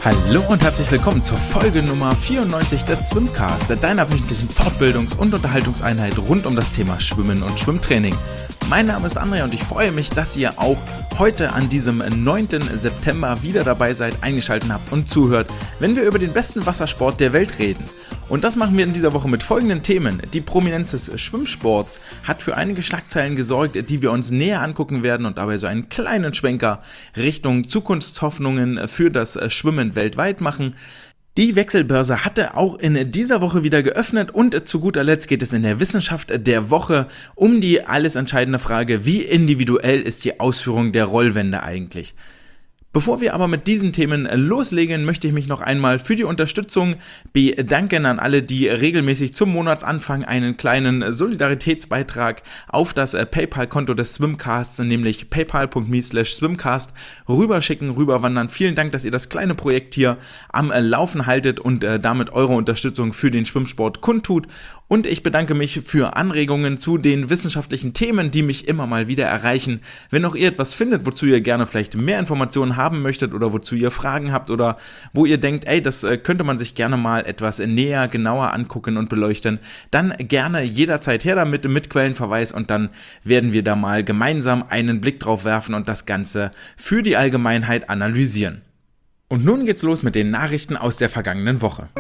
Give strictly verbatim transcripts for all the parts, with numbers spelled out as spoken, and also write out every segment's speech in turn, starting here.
Hallo und herzlich willkommen zur Folge Nummer vierundneunzig des Swimcast, deiner wöchentlichen Fortbildungs- und Unterhaltungseinheit rund um das Thema Schwimmen und Schwimmtraining. Mein Name ist André und ich freue mich, dass ihr auch heute an diesem neunten September wieder dabei seid, eingeschaltet habt und zuhört, wenn wir über den besten Wassersport der Welt reden. Und das machen wir in dieser Woche mit folgenden Themen. Die Prominenz des Schwimmsports hat für einige Schlagzeilen gesorgt, die wir uns näher angucken werden und dabei so einen kleinen Schwenker Richtung Zukunftshoffnungen für das Schwimmen weltweit machen. Die Wechselbörse hatte auch in dieser Woche wieder geöffnet und zu guter Letzt geht es in der Wissenschaft der Woche um die alles entscheidende Frage, wie individuell ist die Ausführung der Rollwände eigentlich? Bevor wir aber mit diesen Themen loslegen, möchte ich mich noch einmal für die Unterstützung bedanken an alle, die regelmäßig zum Monatsanfang einen kleinen Solidaritätsbeitrag auf das PayPal-Konto des Swimcasts, nämlich paypal punkt me slash swimcast, rüberschicken, rüberwandern. Vielen Dank, dass ihr das kleine Projekt hier am Laufen haltet und damit eure Unterstützung für den Schwimmsport kundtut. Und ich bedanke mich für Anregungen zu den wissenschaftlichen Themen, die mich immer mal wieder erreichen. Wenn auch ihr etwas findet, wozu ihr gerne vielleicht mehr Informationen haben möchtet oder wozu ihr Fragen habt oder wo ihr denkt, ey, das könnte man sich gerne mal etwas näher, genauer angucken und beleuchten, dann gerne jederzeit her damit mit Quellenverweis und dann werden wir da mal gemeinsam einen Blick drauf werfen und das Ganze für die Allgemeinheit analysieren. Und nun geht's los mit den Nachrichten aus der vergangenen Woche.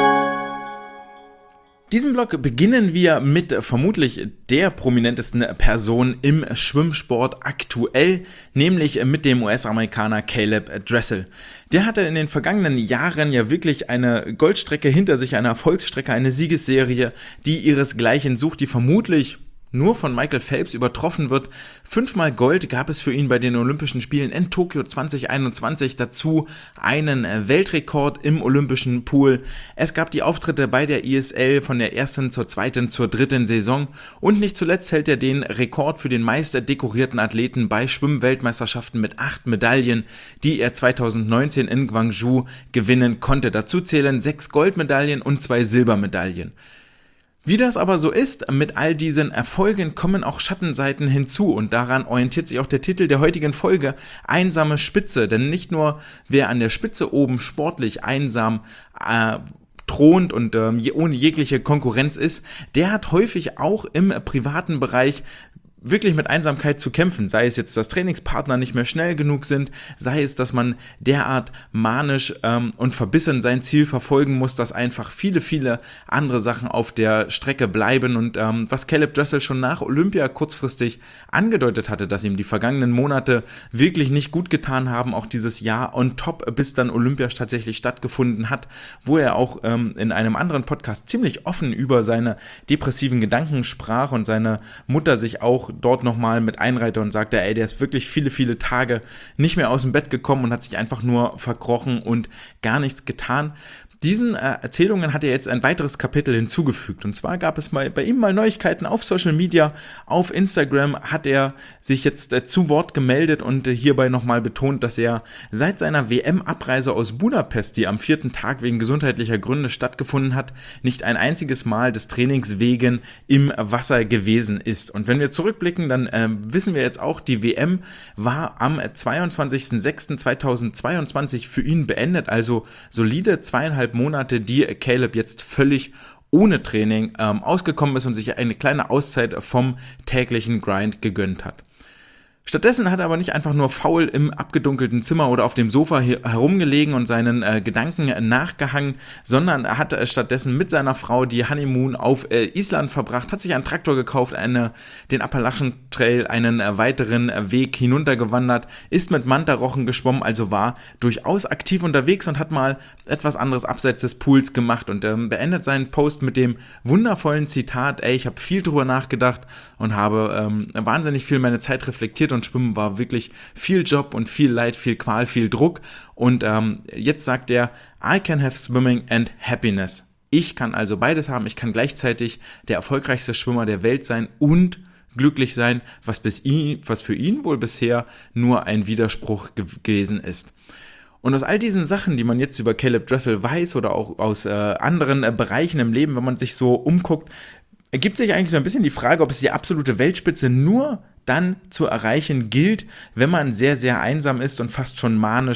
Diesen Blog beginnen wir mit vermutlich der prominentesten Person im Schwimmsport aktuell, nämlich mit dem U S-Amerikaner Caleb Dressel. Der hatte in den vergangenen Jahren ja wirklich eine Goldstrecke hinter sich, eine Erfolgsstrecke, eine Siegesserie, die ihresgleichen sucht, die vermutlich nur von Michael Phelps übertroffen wird. Fünfmal Gold gab es für ihn bei den Olympischen Spielen in Tokio zwanzig einundzwanzig, dazu einen Weltrekord im Olympischen Pool. Es gab die Auftritte bei der I S L von der ersten zur zweiten zur dritten Saison und nicht zuletzt hält er den Rekord für den meist dekorierten Athleten bei Schwimmweltmeisterschaften mit acht Medaillen, die er zweitausendneunzehn in Gwangju gewinnen konnte. Dazu zählen sechs Goldmedaillen und zwei Silbermedaillen. Wie das aber so ist, mit all diesen Erfolgen kommen auch Schattenseiten hinzu und daran orientiert sich auch der Titel der heutigen Folge, Einsame Spitze, denn nicht nur wer an der Spitze oben sportlich einsam äh, thront und ähm, ohne jegliche Konkurrenz ist, der hat häufig auch im privaten Bereich wirklich mit Einsamkeit zu kämpfen, sei es jetzt, dass Trainingspartner nicht mehr schnell genug sind, sei es, dass man derart manisch ähm, und verbissen sein Ziel verfolgen muss, dass einfach viele, viele andere Sachen auf der Strecke bleiben und ähm, was Caleb Dressel schon nach Olympia kurzfristig angedeutet hatte, dass ihm die vergangenen Monate wirklich nicht gut getan haben, auch dieses Jahr on top, bis dann Olympia tatsächlich stattgefunden hat, wo er auch ähm, in einem anderen Podcast ziemlich offen über seine depressiven Gedanken sprach und seine Mutter sich auch dort nochmal mit einreihte und sagte, ey, der ist wirklich viele, viele Tage nicht mehr aus dem Bett gekommen und hat sich einfach nur verkrochen und gar nichts getan. Diesen äh, Erzählungen hat er jetzt ein weiteres Kapitel hinzugefügt und zwar gab es mal bei ihm mal Neuigkeiten auf Social Media, auf Instagram hat er sich jetzt äh, zu Wort gemeldet und äh, hierbei nochmal betont, dass er seit seiner W M-Abreise aus Budapest, die am vierten Tag wegen gesundheitlicher Gründe stattgefunden hat, nicht ein einziges Mal des Trainings wegen im Wasser gewesen ist. Und wenn wir zurückblicken, dann äh, wissen wir jetzt auch, die W M war am zweiundzwanzigsten sechsten zweitausendzweiundzwanzig für ihn beendet, also solide zweieinhalb Monate, die Caleb jetzt völlig ohne Training ähm, ausgekommen ist und sich eine kleine Auszeit vom täglichen Grind gegönnt hat. Stattdessen hat er aber nicht einfach nur faul im abgedunkelten Zimmer oder auf dem Sofa herumgelegen und seinen äh, Gedanken nachgehangen, sondern er hat äh, stattdessen mit seiner Frau die Honeymoon auf äh, Island verbracht, hat sich einen Traktor gekauft, eine, den Appalachen Trail, einen äh, weiteren äh, Weg hinuntergewandert, ist mit Mantarochen geschwommen, also war durchaus aktiv unterwegs und hat mal etwas anderes abseits des Pools gemacht und ähm, beendet seinen Post mit dem wundervollen Zitat, ey, ich habe viel drüber nachgedacht und habe ähm, wahnsinnig viel meine Zeit reflektiert und Schwimmen war wirklich viel Job und viel Leid, viel Qual, viel Druck und ähm, jetzt sagt er, I can have swimming and happiness. Ich kann also beides haben, ich kann gleichzeitig der erfolgreichste Schwimmer der Welt sein und glücklich sein, was, bis ihn, was für ihn wohl bisher nur ein Widerspruch ge- gewesen ist. Und aus all diesen Sachen, die man jetzt über Caleb Dressel weiß oder auch aus äh, anderen äh, Bereichen im Leben, wenn man sich so umguckt, ergibt sich eigentlich so ein bisschen die Frage, ob es die absolute Weltspitze nur dann zu erreichen gilt, wenn man sehr, sehr einsam ist und fast schon manisch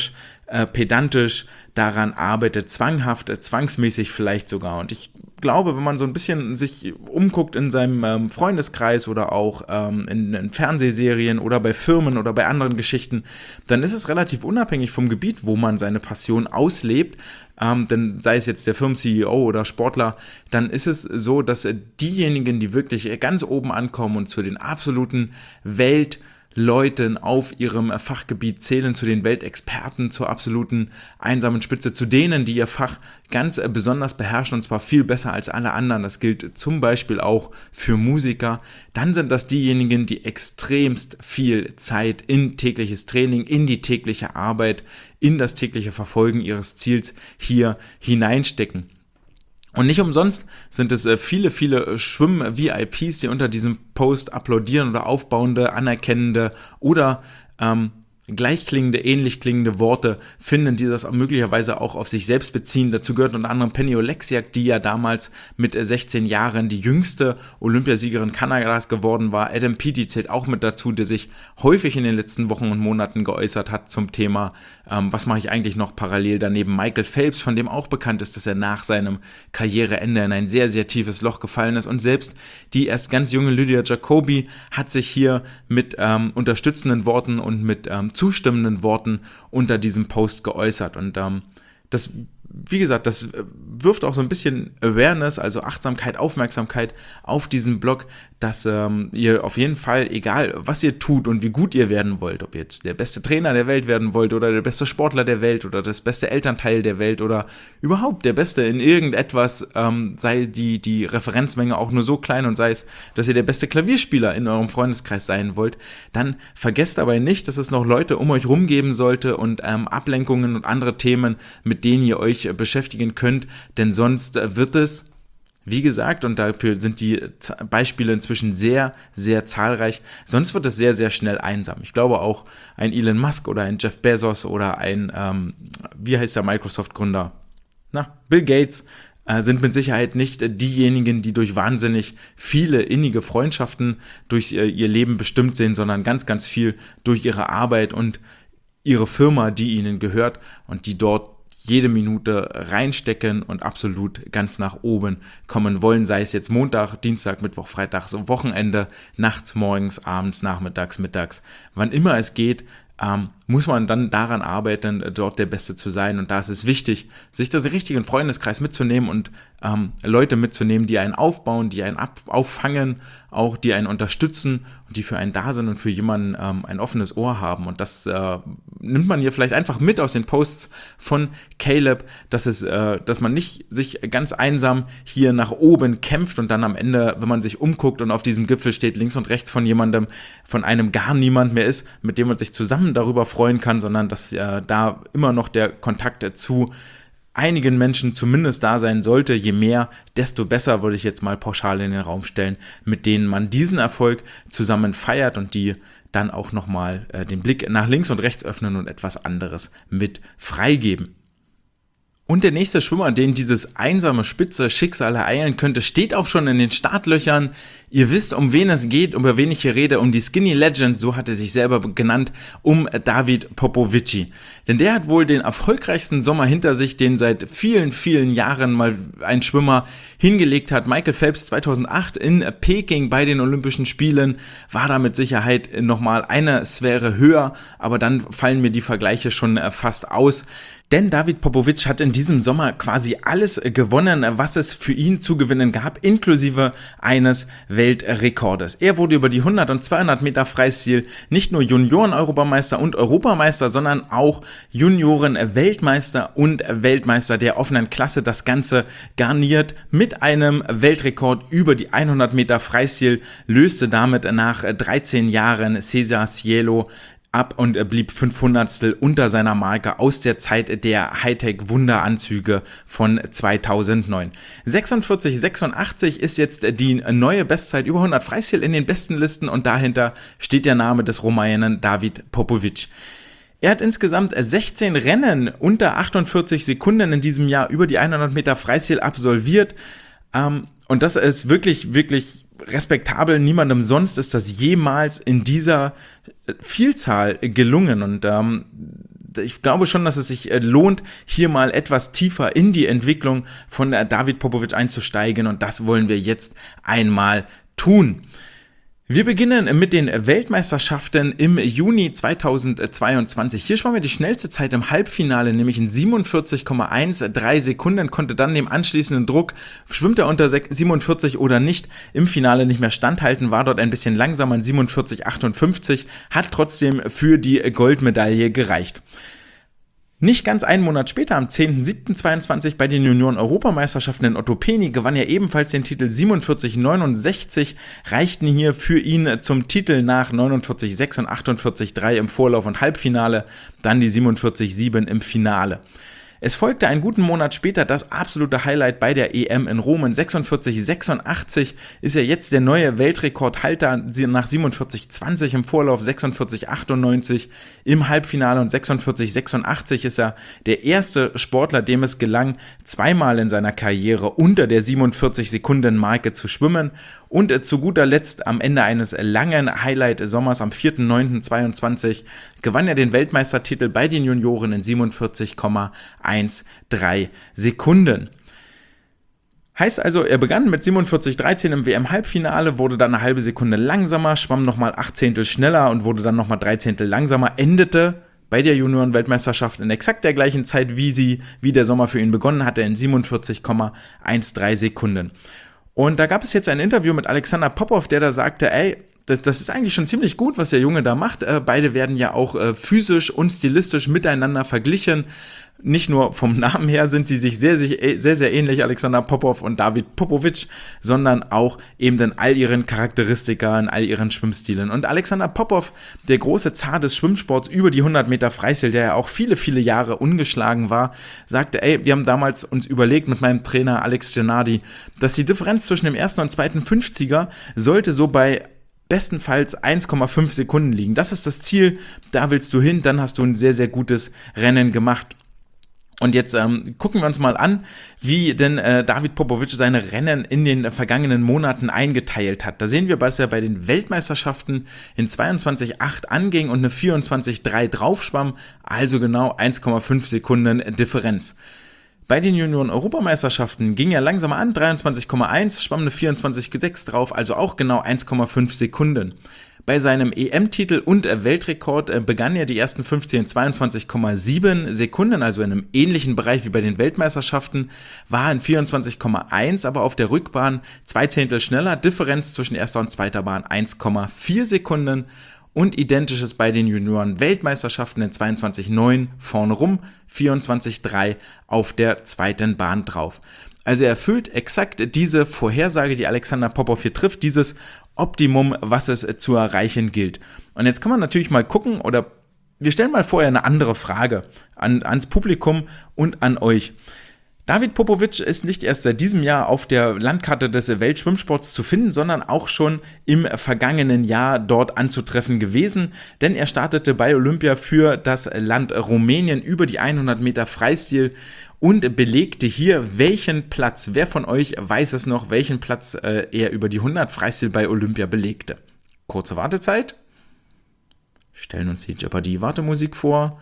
äh, pedantisch daran arbeitet, zwanghaft, äh, zwangsmäßig vielleicht sogar. Und ich glaube, wenn man so ein bisschen sich umguckt in seinem ähm, Freundeskreis oder auch ähm, in, in Fernsehserien oder bei Firmen oder bei anderen Geschichten, dann ist es relativ unabhängig vom Gebiet, wo man seine Passion auslebt. Ähm, denn sei es jetzt der Firmen-C E O oder Sportler, dann ist es so, dass äh, diejenigen, die wirklich ganz oben ankommen und zu den absoluten Welt Leuten auf ihrem Fachgebiet zählen, zu den Weltexperten, zur absoluten einsamen Spitze, zu denen, die ihr Fach ganz besonders beherrschen, und zwar viel besser als alle anderen. Das gilt zum Beispiel auch für Musiker. Dann sind das diejenigen, die extremst viel Zeit in tägliches Training, in die tägliche Arbeit, in das tägliche Verfolgen ihres Ziels hier hineinstecken. Und nicht umsonst sind es viele, viele Schwimm-V I Ps, die unter diesem Post applaudieren oder aufbauende, anerkennende oder ähm, gleichklingende, ähnlich klingende Worte finden, die das möglicherweise auch auf sich selbst beziehen. Dazu gehört unter anderem Penny Oleksiak, die ja damals mit sechzehn Jahren die jüngste Olympiasiegerin Kanadas geworden war. Adam Peaty zählt auch mit dazu, der sich häufig in den letzten Wochen und Monaten geäußert hat zum Thema, ähm, was mache ich eigentlich noch parallel daneben. Michael Phelps, von dem auch bekannt ist, dass er nach seinem Karriereende in ein sehr, sehr tiefes Loch gefallen ist. Und selbst die erst ganz junge Lydia Jacobi hat sich hier mit ähm, unterstützenden Worten und mit ähm, zustimmenden Worten unter diesem Post geäußert. Und ähm, das, wie gesagt, das wirft auch so ein bisschen Awareness, also Achtsamkeit, Aufmerksamkeit auf diesen Blog, dass ähm, ihr auf jeden Fall, egal was ihr tut und wie gut ihr werden wollt, ob ihr jetzt der beste Trainer der Welt werden wollt oder der beste Sportler der Welt oder das beste Elternteil der Welt oder überhaupt der Beste in irgendetwas, ähm, sei die, die Referenzmenge auch nur so klein und sei es, dass ihr der beste Klavierspieler in eurem Freundeskreis sein wollt, dann vergesst dabei nicht, dass es noch Leute um euch rum geben sollte und ähm, Ablenkungen und andere Themen, mit denen ihr euch beschäftigen könnt, denn sonst wird es, wie gesagt, und dafür sind die Beispiele inzwischen sehr, sehr zahlreich, sonst wird es sehr, sehr schnell einsam. Ich glaube auch ein Elon Musk oder ein Jeff Bezos oder ein, ähm, wie heißt der Microsoft-Gründer? Na, Bill Gates äh, sind mit Sicherheit nicht diejenigen, die durch wahnsinnig viele innige Freundschaften durch ihr, ihr Leben bestimmt sind, sondern ganz, ganz viel durch ihre Arbeit und ihre Firma, die ihnen gehört und die dort jede Minute reinstecken und absolut ganz nach oben kommen wollen, sei es jetzt Montag, Dienstag, Mittwoch, Freitag, so Wochenende, nachts, morgens, abends, nachmittags, mittags, wann immer es geht, ähm, muss man dann daran arbeiten, dort der Beste zu sein. Und da ist es wichtig, sich das richtigen Freundeskreis mitzunehmen und ähm, Leute mitzunehmen, die einen aufbauen, die einen ab- auffangen, auch die einen unterstützen und die für einen da sind und für jemanden ähm, ein offenes Ohr haben. Und das äh, nimmt man hier vielleicht einfach mit aus den Posts von Caleb, dass es, äh, dass man nicht sich ganz einsam hier nach oben kämpft und dann am Ende, wenn man sich umguckt und auf diesem Gipfel steht, links und rechts von jemandem, von einem gar niemand mehr ist, mit dem man sich zusammen darüber freuen kann, sondern dass äh, da immer noch der Kontakt zu einigen Menschen zumindest da sein sollte. Je mehr, desto besser, würde ich jetzt mal pauschal in den Raum stellen, mit denen man diesen Erfolg zusammen feiert und die dann auch nochmal äh, den Blick nach links und rechts öffnen und etwas anderes mit freigeben. Und der nächste Schwimmer, den dieses einsame, spitze Schicksal ereilen könnte, steht auch schon in den Startlöchern. Ihr wisst, um wen es geht, um wen ich hier rede, um die Skinny Legend, so hat er sich selber genannt, um David Popovici. Denn der hat wohl den erfolgreichsten Sommer hinter sich, den seit vielen, vielen Jahren mal ein Schwimmer hingelegt hat. Michael Phelps zweitausendacht in Peking bei den Olympischen Spielen war da mit Sicherheit nochmal eine Sphäre höher, aber dann fallen mir die Vergleiche schon fast aus. Denn David Popovici hat in diesem Sommer quasi alles gewonnen, was es für ihn zu gewinnen gab, inklusive eines Weltrekordes. Er wurde über die hundert und zweihundert Meter Freistil nicht nur Junioren-Europameister und Europameister, sondern auch Junioren-Weltmeister und Weltmeister der offenen Klasse. Das Ganze garniert mit einem Weltrekord über die hundert Meter Freistil, löste damit nach dreizehn Jahren Cesar Cielo ab und er blieb fünfhundertstel unter seiner Marke aus der Zeit der Hightech-Wunderanzüge von zweitausendneun. sechsundvierzig sechsundachtzig ist jetzt die neue Bestzeit über hundert Freistil in den besten Listen und dahinter steht der Name des Rumänen David Popovici. Er hat insgesamt sechzehn Rennen unter achtundvierzig Sekunden in diesem Jahr über die hundert Meter Freistil absolviert ähm, und das ist wirklich, wirklich respektabel. Niemandem sonst ist das jemals in dieser Vielzahl gelungen und ähm, ich glaube schon, dass es sich lohnt, hier mal etwas tiefer in die Entwicklung von David Popovic einzusteigen, und das wollen wir jetzt einmal tun. Wir beginnen mit den Weltmeisterschaften im Juni zweitausendzweiundzwanzig. Hier schwamm er die schnellste Zeit im Halbfinale, nämlich in siebenundvierzig Komma dreißehn Sekunden, konnte dann dem anschließenden Druck, schwimmt er unter siebenundvierzig oder nicht, im Finale nicht mehr standhalten, war dort ein bisschen langsamer in siebenundvierzig Komma achtundfünfzig, hat trotzdem für die Goldmedaille gereicht. Nicht ganz einen Monat später, am zehnten siebten zweiundzwanzig, bei den Junioren-Europameisterschaften in Ottopeni, gewann er ebenfalls den Titel. Siebenundvierzig Komma neunundsechzig reichten hier für ihn zum Titel nach, neunundvierzig Komma sechs und achtundvierzig Komma drei im Vorlauf und Halbfinale, dann die siebenundvierzig Komma sieben im Finale. Es folgte einen guten Monat später das absolute Highlight bei der E M in Rom. In sechsundvierzig Komma sechsundachtzig ist er jetzt der neue Weltrekordhalter nach siebenundvierzig Komma zwanzig im Vorlauf, sechsundvierzig Komma achtundneunzig im Halbfinale, und sechsundvierzig Komma sechsundachtzig ist er der erste Sportler, dem es gelang, zweimal in seiner Karriere unter der siebenundvierzig Sekunden Marke zu schwimmen. Und zu guter Letzt am Ende eines langen Highlight-Sommers am vierten neunten zweiundzwanzig gewann er den Weltmeistertitel bei den Junioren in siebenundvierzig Komma dreizehn Sekunden. Heißt also, er begann mit siebenundvierzig Komma dreizehn im W M-Halbfinale, wurde dann eine halbe Sekunde langsamer, schwamm nochmal acht Zehntel schneller und wurde dann nochmal drei Zehntel langsamer, endete bei der Junioren-Weltmeisterschaft in exakt der gleichen Zeit, wie sie, wie der Sommer für ihn begonnen hatte, in siebenundvierzig Komma dreizehn Sekunden. Und da gab es jetzt ein Interview mit Alexander Popov, der da sagte, ey, das, das ist eigentlich schon ziemlich gut, was der Junge da macht. Äh, beide werden ja auch äh, physisch und stilistisch miteinander verglichen. Nicht nur vom Namen her sind sie sich sehr, sehr, sehr, sehr ähnlich, Alexander Popov und David Popovic, sondern auch eben in all ihren Charakteristika, in all ihren Schwimmstilen. Und Alexander Popov, der große Zar des Schwimmsports über die hundert Meter Freistil, der ja auch viele, viele Jahre ungeschlagen war, sagte, ey, wir haben damals uns überlegt mit meinem Trainer Alex Gennady, dass die Differenz zwischen dem ersten und zweiten fünfziger sollte so bei bestenfalls eins Komma fünf Sekunden liegen. Das ist das Ziel, da willst du hin, dann hast du ein sehr, sehr gutes Rennen gemacht. Und jetzt ähm, gucken wir uns mal an, wie denn äh, David Popovic seine Rennen in den vergangenen Monaten eingeteilt hat. Da sehen wir, dass er bei den Weltmeisterschaften in zweiundzwanzig Komma acht anging und eine vierundzwanzig Komma drei draufschwamm, also genau eins Komma fünf Sekunden Differenz. Bei den Junioren-Europameisterschaften ging er langsamer an, dreiundzwanzig Komma eins, schwamm eine vierundzwanzig Komma sechs drauf, also auch genau eins Komma fünf Sekunden. Bei seinem E M-Titel und Weltrekord begann er die ersten fünfzehn in zweiundzwanzig Komma sieben Sekunden, also in einem ähnlichen Bereich wie bei den Weltmeisterschaften, war in vierundzwanzig Komma eins, aber auf der Rückbahn zwei Zehntel schneller, Differenz zwischen erster und zweiter Bahn eins Komma vier Sekunden und identisches bei den Junioren-Weltmeisterschaften in zweiundzwanzig Komma neun vorne rum, vierundzwanzig Komma drei auf der zweiten Bahn drauf. Also er erfüllt exakt diese Vorhersage, die Alexander Popov hier trifft, dieses Optimum, was es zu erreichen gilt. Und jetzt kann man natürlich mal gucken, oder wir stellen mal vorher eine andere Frage an, ans Publikum und an euch. David Popovic ist nicht erst seit diesem Jahr auf der Landkarte des Weltschwimmsports zu finden, sondern auch schon im vergangenen Jahr dort anzutreffen gewesen, denn er startete bei Olympia für das Land Rumänien über die hundert Meter Freistil und belegte hier welchen Platz, wer von euch weiß es noch, welchen Platz äh, er über die hundert Freistil bei Olympia belegte. Kurze Wartezeit. Stellen uns die Jeopardy-Wartemusik vor.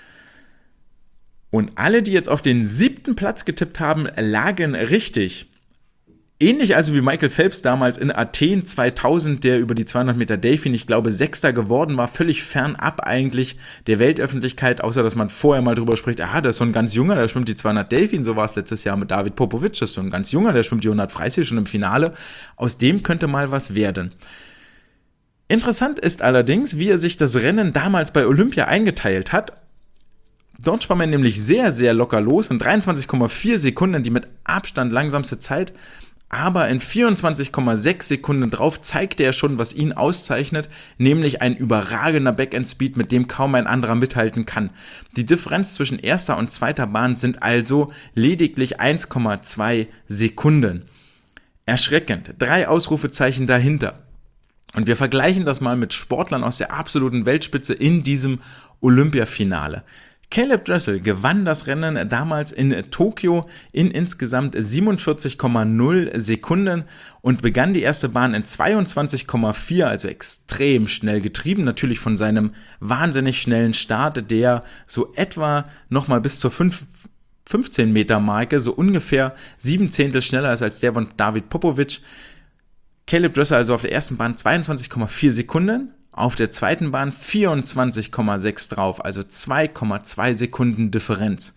Und alle, die jetzt auf den siebten Platz getippt haben, lagen richtig. Ähnlich also wie Michael Phelps damals in Athen zweitausend, der über die zweihundert Meter Delfin, ich glaube, Sechster geworden war, völlig fernab eigentlich der Weltöffentlichkeit, außer dass man vorher mal drüber spricht, aha, das ist so ein ganz junger, der schwimmt die zweihundert Delfin, so war es letztes Jahr mit David Popovic, das ist so ein ganz junger, der schwimmt die hundert Freistil schon im Finale, aus dem könnte mal was werden. Interessant ist allerdings, wie er sich das Rennen damals bei Olympia eingeteilt hat. Dort schwamm er nämlich sehr, sehr locker los in dreiundzwanzig Komma vier Sekunden, die mit Abstand langsamste Zeit, aber in vierundzwanzig Komma sechs Sekunden drauf zeigte er schon, was ihn auszeichnet, nämlich ein überragender Backend-Speed, mit dem kaum ein anderer mithalten kann. Die Differenz zwischen erster und zweiter Bahn sind also lediglich eins Komma zwei Sekunden. Erschreckend, drei Ausrufezeichen dahinter. Und wir vergleichen das mal mit Sportlern aus der absoluten Weltspitze in diesem Olympiafinale. Caleb Dressel gewann das Rennen damals in Tokio in insgesamt siebenundvierzig Komma null Sekunden und begann die erste Bahn in zweiundzwanzig Komma vier, also extrem schnell getrieben, natürlich von seinem wahnsinnig schnellen Start, der so etwa nochmal bis zur fünfzehn Meter Marke, so ungefähr sieben Zehntel schneller ist als der von David Popovic. Caleb Dressel also auf der ersten Bahn zweiundzwanzig Komma vier Sekunden, auf der zweiten Bahn vierundzwanzig Komma sechs drauf, also zwei Komma zwei Sekunden Differenz.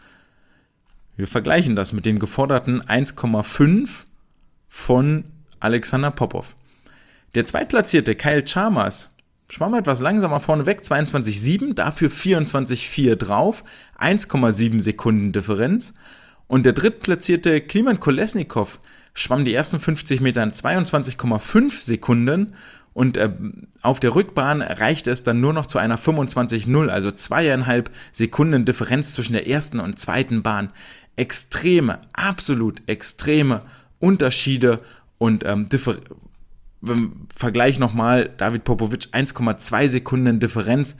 Wir vergleichen das mit den geforderten eins Komma fünf von Alexander Popov. Der zweitplatzierte Kyle Chalmers schwamm etwas langsamer vorne weg, zweiundzwanzig Komma sieben, dafür vierundzwanzig Komma vier drauf, eins Komma sieben Sekunden Differenz. Und der drittplatzierte Kliman Kolesnikov schwamm die ersten fünfzig Meter in zweiundzwanzig Komma fünf Sekunden und äh, auf der Rückbahn reichte es dann nur noch zu einer fünfundzwanzig Komma null, also zweieinhalb Sekunden Differenz zwischen der ersten und zweiten Bahn. Extreme, absolut extreme Unterschiede und ähm, Differ- im Vergleich nochmal, David Popovic eins Komma zwei Sekunden Differenz,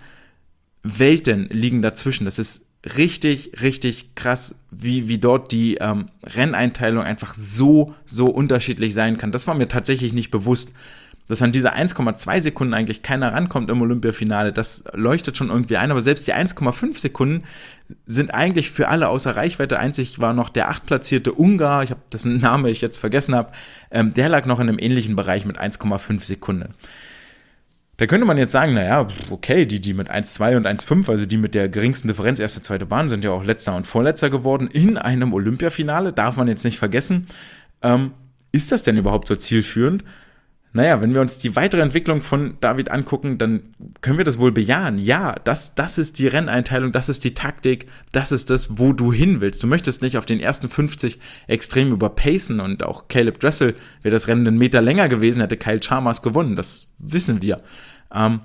Welten liegen dazwischen. Das ist richtig, richtig krass, wie, wie dort die ähm, Renneinteilung einfach so, so unterschiedlich sein kann. Das war mir tatsächlich nicht bewusst. Dass an diese eins Komma zwei Sekunden eigentlich keiner rankommt im Olympiafinale, das leuchtet schon irgendwie ein, aber selbst die eins Komma fünf Sekunden sind eigentlich für alle außer Reichweite. Einzig war noch der achtplatzierte Ungar, ich habe dessen Name ich jetzt vergessen habe, ähm, der lag noch in einem ähnlichen Bereich mit eins Komma fünf Sekunden. Da könnte man jetzt sagen, naja, okay, die, die mit eins Komma zwei und eins Komma fünf, also die mit der geringsten Differenz, erste, zweite Bahn, sind ja auch letzter und vorletzter geworden in einem Olympiafinale, darf man jetzt nicht vergessen. Ähm, ist das denn überhaupt so zielführend? Naja, wenn wir uns die weitere Entwicklung von David angucken, dann können wir das wohl bejahen. Ja, das, das ist die Renneinteilung, das ist die Taktik, das ist das, wo du hin willst. Du möchtest nicht auf den ersten fünfzig extrem überpacen und auch Caleb Dressel, wäre das Rennen einen Meter länger gewesen, hätte Kyle Chalmers gewonnen, das wissen wir. Ähm,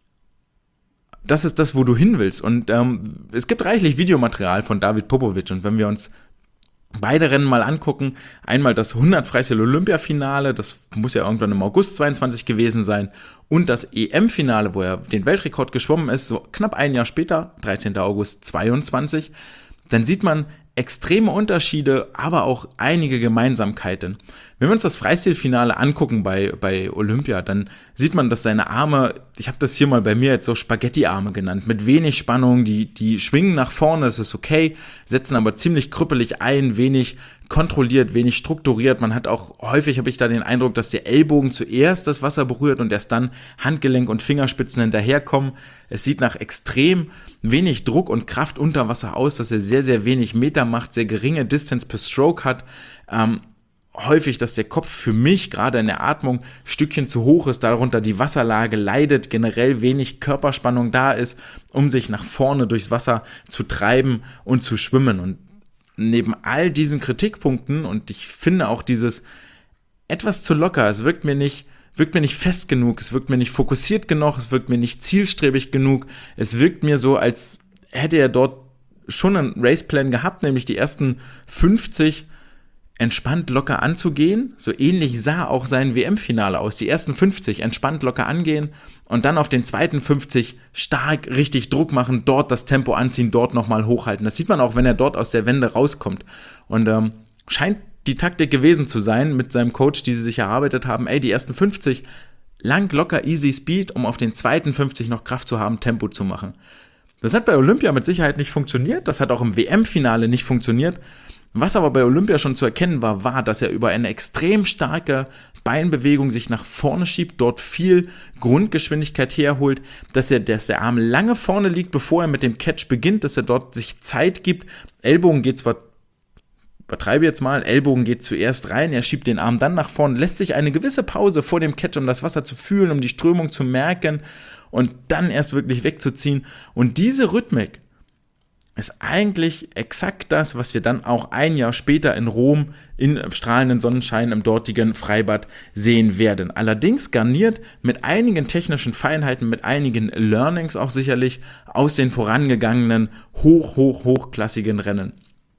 das ist das, wo du hin willst und ähm, es gibt reichlich Videomaterial von David Popovic und wenn wir uns beide Rennen mal angucken, einmal das hundert Freistil-Olympiafinale, das muss ja irgendwann im August zweiundzwanzig gewesen sein, und das E M-Finale, wo er den Weltrekord geschwommen ist, so knapp ein Jahr später, dreizehnten August zweiundzwanzig, dann sieht man extreme Unterschiede, aber auch einige Gemeinsamkeiten. Wenn wir uns das Freistilfinale angucken bei, bei Olympia, dann sieht man, dass seine Arme, ich habe das hier mal bei mir jetzt so Spaghetti-Arme genannt, mit wenig Spannung, die, die schwingen nach vorne, es ist okay, setzen aber ziemlich krüppelig ein, wenig kontrolliert, wenig strukturiert. Man hat auch häufig, habe ich da den Eindruck, dass der Ellbogen zuerst das Wasser berührt und erst dann Handgelenk und Fingerspitzen hinterherkommen. Es sieht nach extrem wenig Druck und Kraft unter Wasser aus, dass er sehr, sehr wenig Meter macht, sehr geringe Distance per Stroke hat. Ähm, häufig, dass der Kopf für mich gerade in der Atmung ein Stückchen zu hoch ist, darunter die Wasserlage leidet, generell wenig Körperspannung da ist, um sich nach vorne durchs Wasser zu treiben und zu schwimmen. Und neben all diesen Kritikpunkten, und ich finde auch dieses etwas zu locker, es wirkt mir nicht, wirkt mir nicht fest genug, es wirkt mir nicht fokussiert genug, es wirkt mir nicht zielstrebig genug, es wirkt mir so, als hätte er dort schon einen Raceplan gehabt, nämlich die ersten fünfzig entspannt locker anzugehen. So ähnlich sah auch sein W M-Finale aus. Die ersten fünfzig entspannt locker angehen und dann auf den zweiten fünfzig stark richtig Druck machen, dort das Tempo anziehen, dort nochmal hochhalten. Das sieht man auch, wenn er dort aus der Wende rauskommt. Und ähm, scheint die Taktik gewesen zu sein mit seinem Coach, die sie sich erarbeitet haben. Ey, die ersten fünfzig lang, locker, easy Speed, um auf den zweiten fünfzig noch Kraft zu haben, Tempo zu machen. Das hat bei Olympia mit Sicherheit nicht funktioniert. Das hat auch im W M-Finale nicht funktioniert. Was aber bei Olympia schon zu erkennen war, war, dass er über eine extrem starke Beinbewegung sich nach vorne schiebt, dort viel Grundgeschwindigkeit herholt, dass er, dass der Arm lange vorne liegt, bevor er mit dem Catch beginnt, dass er dort sich Zeit gibt. Ellbogen geht zwar, übertreibe jetzt mal, Ellbogen geht zuerst rein, er schiebt den Arm dann nach vorne, lässt sich eine gewisse Pause vor dem Catch, um das Wasser zu fühlen, um die Strömung zu merken und dann erst wirklich wegzuziehen. Und diese Rhythmik ist eigentlich exakt das, was wir dann auch ein Jahr später in Rom in strahlenden Sonnenschein im dortigen Freibad sehen werden. Allerdings garniert mit einigen technischen Feinheiten, mit einigen Learnings auch sicherlich aus den vorangegangenen hoch, hoch, hochklassigen Rennen.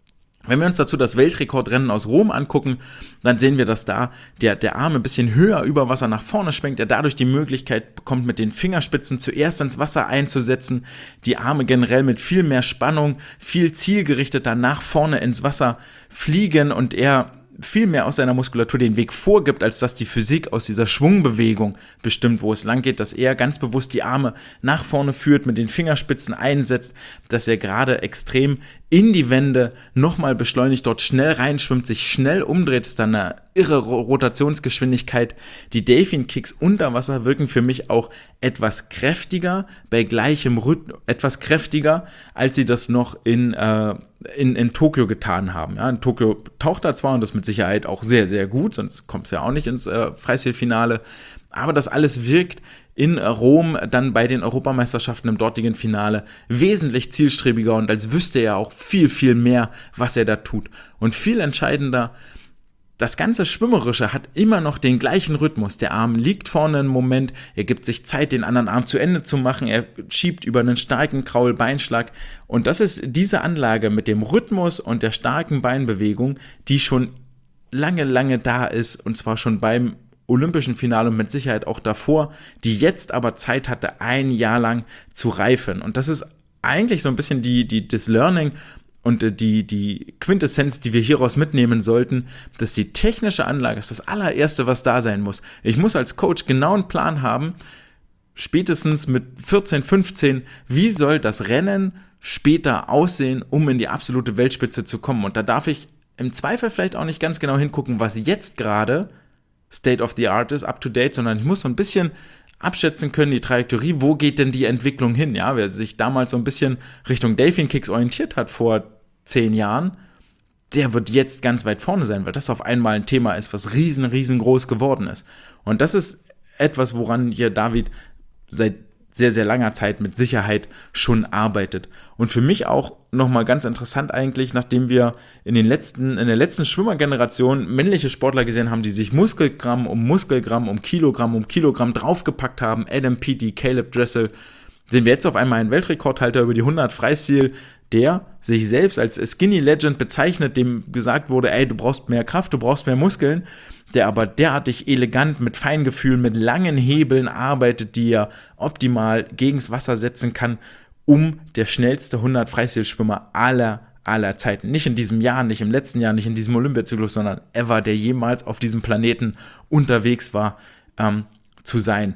Wenn wir uns dazu das Weltrekordrennen aus Rom angucken, dann sehen wir, dass da der, der Arm ein bisschen höher über Wasser nach vorne schwenkt, er dadurch die Möglichkeit bekommt, mit den Fingerspitzen zuerst ins Wasser einzusetzen, die Arme generell mit viel mehr Spannung, viel zielgerichteter nach vorne ins Wasser fliegen und er viel mehr aus seiner Muskulatur den Weg vorgibt, als dass die Physik aus dieser Schwungbewegung bestimmt, wo es lang geht, dass er ganz bewusst die Arme nach vorne führt, mit den Fingerspitzen einsetzt, dass er gerade extrem in die Wände nochmal beschleunigt, dort schnell reinschwimmt, sich schnell umdreht, ist dann eine irre Rotationsgeschwindigkeit. Die Delfin-Kicks unter Wasser wirken für mich auch etwas kräftiger, bei gleichem Rhythmus, etwas kräftiger, als sie das noch in, äh, in, in Tokio getan haben. Ja, in Tokio taucht er zwar und das mit Sicherheit auch sehr, sehr gut, sonst kommt es ja auch nicht ins äh, Freistilfinale, aber das alles wirkt in Rom dann bei den Europameisterschaften im dortigen Finale wesentlich zielstrebiger und als wüsste er auch viel, viel mehr, was er da tut. Und viel entscheidender, das ganze Schwimmerische hat immer noch den gleichen Rhythmus. Der Arm liegt vorne einen Moment, er gibt sich Zeit, den anderen Arm zu Ende zu machen, er schiebt über einen starken Kraul-Beinschlag. Und das ist diese Anlage mit dem Rhythmus und der starken Beinbewegung, die schon lange, lange da ist, und zwar schon beim Olympischen Finale und mit Sicherheit auch davor, die jetzt aber Zeit hatte, ein Jahr lang zu reifen. Und das ist eigentlich so ein bisschen die, die, das Learning und die, die Quintessenz, die wir hieraus mitnehmen sollten, dass die technische Anlage ist das allererste, was da sein muss. Ich muss als Coach genau einen Plan haben, spätestens mit vierzehn, fünfzehn, wie soll das Rennen später aussehen, um in die absolute Weltspitze zu kommen. Und da darf ich im Zweifel vielleicht auch nicht ganz genau hingucken, was jetzt gerade State of the Art ist, up to date, sondern ich muss so ein bisschen abschätzen können, die Trajektorie, wo geht denn die Entwicklung hin? Ja, wer sich damals so ein bisschen Richtung Delfin Kicks orientiert hat vor zehn Jahren, der wird jetzt ganz weit vorne sein, weil das auf einmal ein Thema ist, was riesen, riesengroß geworden ist. Und das ist etwas, woran hier David seit sehr, sehr langer Zeit mit Sicherheit schon arbeitet. Und für mich auch nochmal ganz interessant eigentlich, nachdem wir in den letzten, in der letzten Schwimmergeneration männliche Sportler gesehen haben, die sich Muskelgramm um Muskelgramm um Kilogramm um Kilogramm draufgepackt haben, Adam Peaty, Caleb Dressel, sehen wir jetzt auf einmal einen Weltrekordhalter über die hundert Freistil, der sich selbst als Skinny Legend bezeichnet, dem gesagt wurde, ey, du brauchst mehr Kraft, du brauchst mehr Muskeln, der aber derartig elegant, mit Feingefühl, mit langen Hebeln arbeitet, die er optimal gegens Wasser setzen kann, um der schnellste hundert Freistilschwimmer aller, aller Zeiten, nicht in diesem Jahr, nicht im letzten Jahr, nicht in diesem Olympiazyklus, sondern ever, der jemals auf diesem Planeten unterwegs war, ähm, zu sein.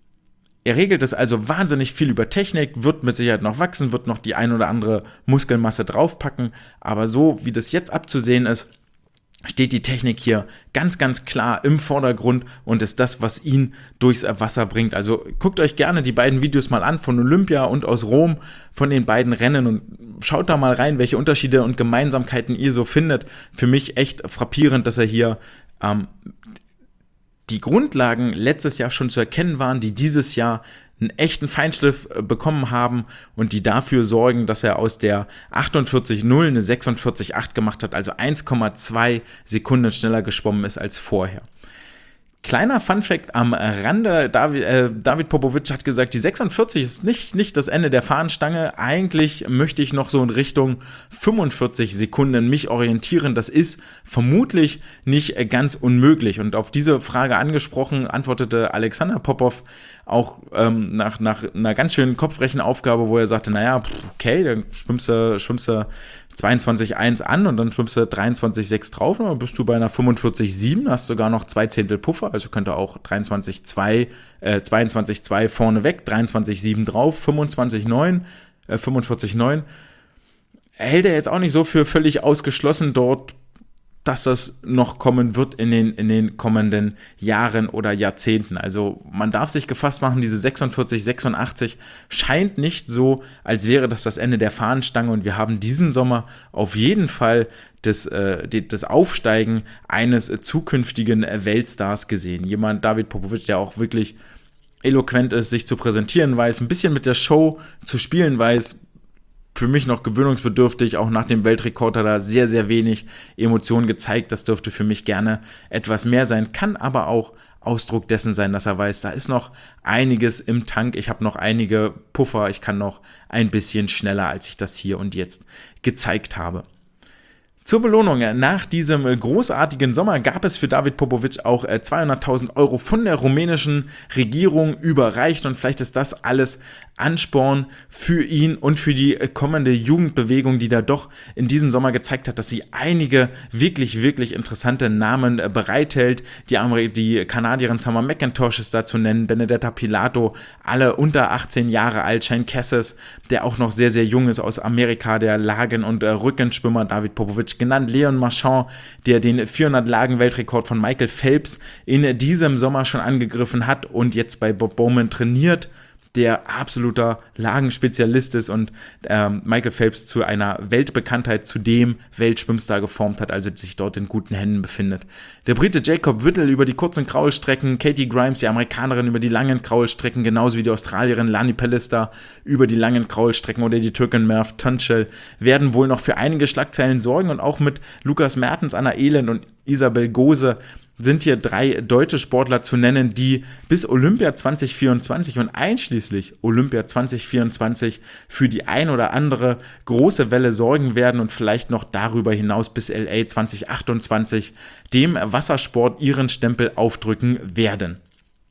Er regelt es also wahnsinnig viel über Technik, wird mit Sicherheit noch wachsen, wird noch die ein oder andere Muskelmasse draufpacken, aber so wie das jetzt abzusehen ist, steht die Technik hier ganz, ganz klar im Vordergrund und ist das, was ihn durchs Wasser bringt. Also guckt euch gerne die beiden Videos mal an von Olympia und aus Rom, von den beiden Rennen, und schaut da mal rein, welche Unterschiede und Gemeinsamkeiten ihr so findet. Für mich echt frappierend, dass er hier ähm, die Grundlagen letztes Jahr schon zu erkennen waren, die dieses Jahr einen echten Feinschliff bekommen haben und die dafür sorgen, dass er aus der achtundvierzig null eine sechsundvierzig acht gemacht hat, also eins Komma zwei Sekunden schneller geschwommen ist als vorher. Kleiner Funfact am Rande, David, äh, David Popovic hat gesagt, die sechsundvierzig ist nicht, nicht das Ende der Fahnenstange, eigentlich möchte ich noch so in Richtung fünfundvierzig Sekunden mich orientieren, das ist vermutlich nicht ganz unmöglich, und auf diese Frage angesprochen, antwortete Alexander Popov auch ähm, nach, nach einer ganz schönen Kopfrechenaufgabe, wo er sagte, naja, okay, dann schwimmst du, schwimmst du zweiundzwanzig eins an und dann schwimmst du dreiundzwanzig sechs drauf und dann bist du bei einer fünfundvierzig sieben, hast sogar noch zwei Zehntel Puffer, also könnte auch dreiundzwanzig zwei, äh, zweiundzwanzig zwei vorne weg, dreiundzwanzig sieben drauf, fünfundzwanzig neun, äh, fünfundvierzig neun. Hält er jetzt auch nicht so für völlig ausgeschlossen dort, dass das noch kommen wird in den, in den kommenden Jahren oder Jahrzehnten. Also man darf sich gefasst machen, diese sechsundvierzig sechsundachtzig scheint nicht so, als wäre das das Ende der Fahnenstange, und wir haben diesen Sommer auf jeden Fall das, äh, das Aufsteigen eines äh, zukünftigen äh, Weltstars gesehen. Jemand, David Popovic, der auch wirklich eloquent ist, sich zu präsentieren weiß, ein bisschen mit der Show zu spielen weiß. Für mich noch gewöhnungsbedürftig, auch nach dem Weltrekord hat er sehr, sehr wenig Emotionen gezeigt. Das dürfte für mich gerne etwas mehr sein, kann aber auch Ausdruck dessen sein, dass er weiß, da ist noch einiges im Tank, ich habe noch einige Puffer, ich kann noch ein bisschen schneller, als ich das hier und jetzt gezeigt habe. Zur Belohnung nach diesem großartigen Sommer gab es für David Popovic auch zweihunderttausend Euro von der rumänischen Regierung überreicht und vielleicht ist das alles Ansporn für ihn und für die kommende Jugendbewegung, die da doch in diesem Sommer gezeigt hat, dass sie einige wirklich, wirklich interessante Namen bereithält. Die, Amer- die Kanadierin Summer McIntosh ist da zu nennen, Benedetta Pilato, alle unter achtzehn Jahre alt, Shane Cassis, der auch noch sehr, sehr jung ist aus Amerika, der Lagen- und äh, Rückenschwimmer, David Popovic genannt, Leon Marchand, der den vierhundert-Lagen-Weltrekord von Michael Phelps in diesem Sommer schon angegriffen hat und jetzt bei Bob Bowman trainiert, der absoluter Lagenspezialist ist und ähm, Michael Phelps zu einer Weltbekanntheit, zu dem Weltschwimmstar geformt hat, also sich dort in guten Händen befindet. Der Brite Jacob Whittle über die kurzen Kraulstrecken, Katie Grimes, die Amerikanerin, über die langen Kraulstrecken, genauso wie die Australierin Lani Pellister über die langen Kraulstrecken oder die Türkin Merv Tunçel werden wohl noch für einige Schlagzeilen sorgen und auch mit Lukas Mertens, Anna Elend und Isabel Gose sind hier drei deutsche Sportler zu nennen, die bis Olympia zwanzig vierundzwanzig und einschließlich Olympia zwanzig vierundzwanzig für die ein oder andere große Welle sorgen werden und vielleicht noch darüber hinaus bis L A zwanzig achtundzwanzig dem Wassersport ihren Stempel aufdrücken werden.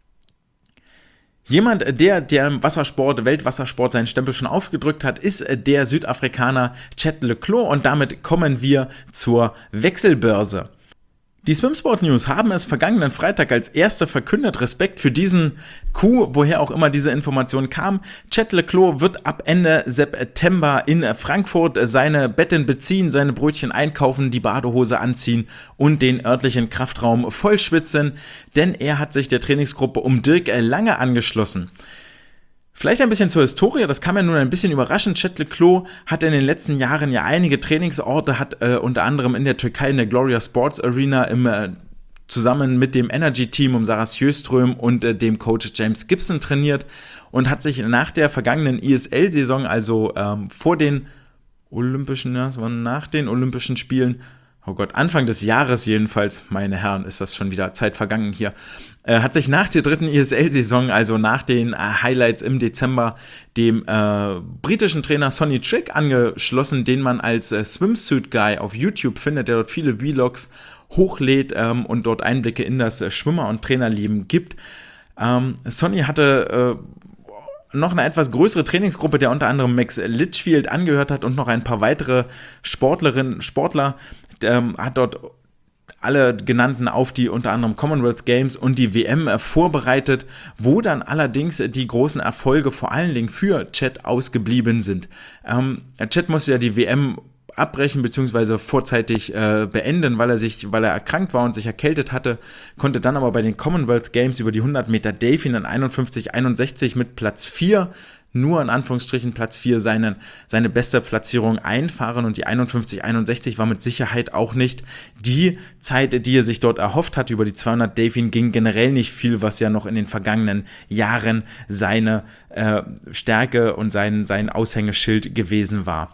Jemand, der der Wassersport, Weltwassersport seinen Stempel schon aufgedrückt hat, ist der Südafrikaner Chet Leclos und damit kommen wir zur Wechselbörse. Die Swimsport News haben es vergangenen Freitag als erste verkündet, Respekt für diesen Coup, woher auch immer diese Information kam. Chet Leclos wird ab Ende September in Frankfurt seine Betten beziehen, seine Brötchen einkaufen, die Badehose anziehen und den örtlichen Kraftraum vollschwitzen, denn er hat sich der Trainingsgruppe um Dirk Lange angeschlossen. Vielleicht ein bisschen zur Historie, das kam ja nun ein bisschen überraschend. Chet Leclos hat in den letzten Jahren ja einige Trainingsorte, hat äh, unter anderem in der Türkei in der Gloria Sports Arena im, äh, zusammen mit dem Energy-Team um Sarah Sjöström und äh, dem Coach James Gibson trainiert und hat sich nach der vergangenen I S L-Saison, also ähm, vor den Olympischen, ja, das war nach den Olympischen Spielen, oh Gott, Anfang des Jahres jedenfalls, meine Herren, ist das schon wieder Zeit vergangen hier, äh, hat sich nach der dritten I S L-Saison, also nach den äh, Highlights im Dezember, dem äh, britischen Trainer Sonny Trick angeschlossen, den man als äh, Swimsuit Guy auf YouTube findet, der dort viele Vlogs hochlädt ähm, und dort Einblicke in das äh, Schwimmer- und Trainerleben gibt. Ähm, Sonny hatte äh, noch eine etwas größere Trainingsgruppe, der unter anderem Max Litchfield angehört hat und noch ein paar weitere Sportlerinnen, Sportler, ähm, hat dort alle genannten auf die unter anderem Commonwealth Games und die W M äh, vorbereitet, wo dann allerdings äh, die großen Erfolge vor allen Dingen für Chet ausgeblieben sind. Ähm, Chet musste ja die W M abbrechen bzw. vorzeitig äh, beenden, weil er sich, weil er erkrankt war und sich erkältet hatte, konnte dann aber bei den Commonwealth Games über die hundert Meter Delfin in einundfünfzig einundsechzig mit Platz vier, nur in Anführungsstrichen Platz vier, seine, seine beste Platzierung einfahren und die einundfünfzig einundsechzig war mit Sicherheit auch nicht die Zeit, die er sich dort erhofft hat. Über die zweihundert Delfin ging generell nicht viel, was ja noch in den vergangenen Jahren seine äh, Stärke und sein, sein Aushängeschild gewesen war.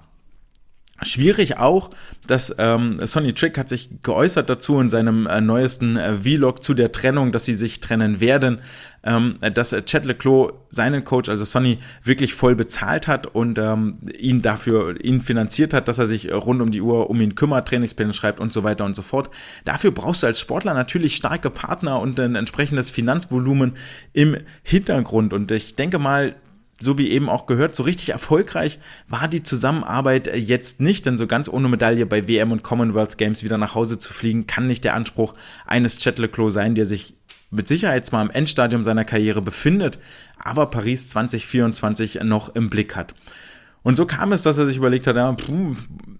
Schwierig auch, dass ähm, Sonny Trick hat sich geäußert dazu in seinem äh, neuesten äh, Vlog zu der Trennung, dass sie sich trennen werden, ähm, dass äh, Chet Leclos seinen Coach, also Sonny, wirklich voll bezahlt hat und ähm, ihn dafür, ihn finanziert hat, dass er sich rund um die Uhr um ihn kümmert, Trainingspläne schreibt und so weiter und so fort. Dafür brauchst du als Sportler natürlich starke Partner und ein entsprechendes Finanzvolumen im Hintergrund und ich denke mal, so wie eben auch gehört, so richtig erfolgreich war die Zusammenarbeit jetzt nicht, denn so ganz ohne Medaille bei W M und Commonwealth Games wieder nach Hause zu fliegen, kann nicht der Anspruch eines Chet Leclos sein, der sich mit Sicherheit zwar im Endstadium seiner Karriere befindet, aber Paris zwanzig vierundzwanzig noch im Blick hat. Und so kam es, dass er sich überlegt hat, ja, pff,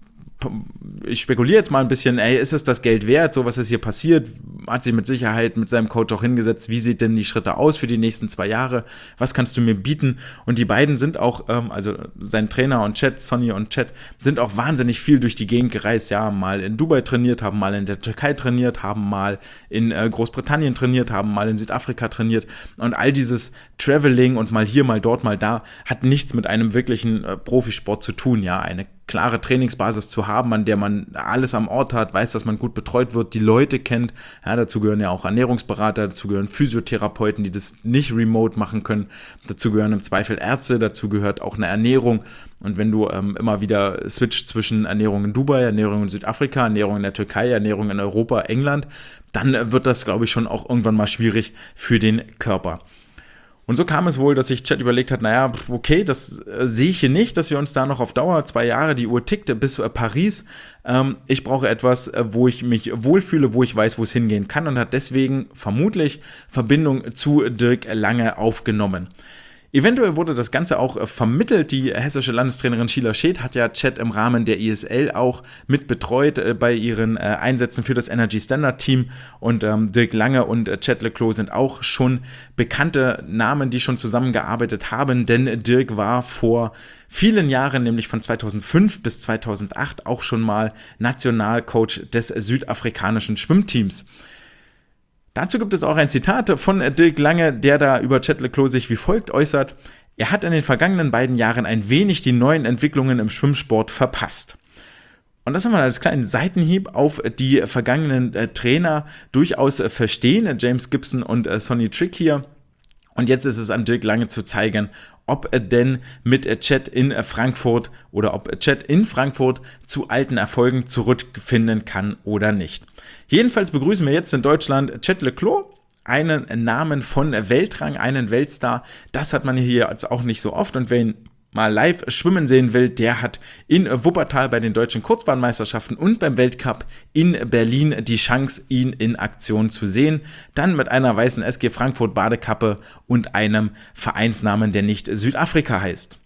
ich spekuliere jetzt mal ein bisschen, ey, ist es das Geld wert, so was ist hier passiert, hat sich mit Sicherheit mit seinem Coach auch hingesetzt, wie sieht denn die Schritte aus für die nächsten zwei Jahre, was kannst du mir bieten und die beiden sind auch, ähm, also sein Trainer und Chet, Sonny und Chet, sind auch wahnsinnig viel durch die Gegend gereist, ja, mal in Dubai trainiert, haben mal in der Türkei trainiert, haben mal in äh, Großbritannien trainiert, haben mal in Südafrika trainiert und all dieses Traveling und mal hier, mal dort, mal da, hat nichts mit einem wirklichen äh, Profisport zu tun, ja, eine klare Trainingsbasis zu haben, an der man alles am Ort hat, weiß, dass man gut betreut wird, die Leute kennt. Ja, dazu gehören ja auch Ernährungsberater, dazu gehören Physiotherapeuten, die das nicht remote machen können. Dazu gehören im Zweifel Ärzte, dazu gehört auch eine Ernährung. Und wenn du ähm, immer wieder switcht zwischen Ernährung in Dubai, Ernährung in Südafrika, Ernährung in der Türkei, Ernährung in Europa, England, dann wird das, glaube ich, schon auch irgendwann mal schwierig für den Körper. Und so kam es wohl, dass sich Chad überlegt hat, naja, okay, das äh, sehe ich hier nicht, dass wir uns da noch auf Dauer, zwei Jahre, die Uhr tickt bis äh, Paris. Ähm, ich brauche etwas, äh, wo ich mich wohlfühle, wo ich weiß, wo es hingehen kann, und hat deswegen vermutlich Verbindung zu Dirk Lange aufgenommen. Eventuell wurde das Ganze auch äh, vermittelt. Die hessische Landestrainerin Sheila Scheth hat ja Chad im Rahmen der I S L auch mit betreut äh, bei ihren äh, Einsätzen für das Energy Standard Team, und ähm, Dirk Lange und äh, Chad le Clos sind auch schon bekannte Namen, die schon zusammengearbeitet haben, denn Dirk war vor vielen Jahren, nämlich von zweitausendfünf bis zweitausendacht, auch schon mal Nationalcoach des südafrikanischen Schwimmteams. Dazu gibt es auch ein Zitat von Dirk Lange, der da über Chad le Clos sich wie folgt äußert: Er hat in den vergangenen beiden Jahren ein wenig die neuen Entwicklungen im Schwimmsport verpasst. Und das haben wir als kleinen Seitenhieb auf die vergangenen äh, Trainer durchaus äh, verstehen, James Gibson und äh, Sonny Trick hier. Und jetzt ist es an Dirk Lange zu zeigen, ob er denn mit Chad in Frankfurt oder ob Chad in Frankfurt zu alten Erfolgen zurückfinden kann oder nicht. Jedenfalls begrüßen wir jetzt in Deutschland Chad le Clos, einen Namen von Weltrang, einen Weltstar. Das hat man hier jetzt auch nicht so oft, und wer ihn mal live schwimmen sehen will, der hat in Wuppertal bei den deutschen Kurzbahnmeisterschaften und beim Weltcup in Berlin die Chance, ihn in Aktion zu sehen. Dann mit einer weißen S G Frankfurt Badekappe und einem Vereinsnamen, der nicht Südafrika heißt.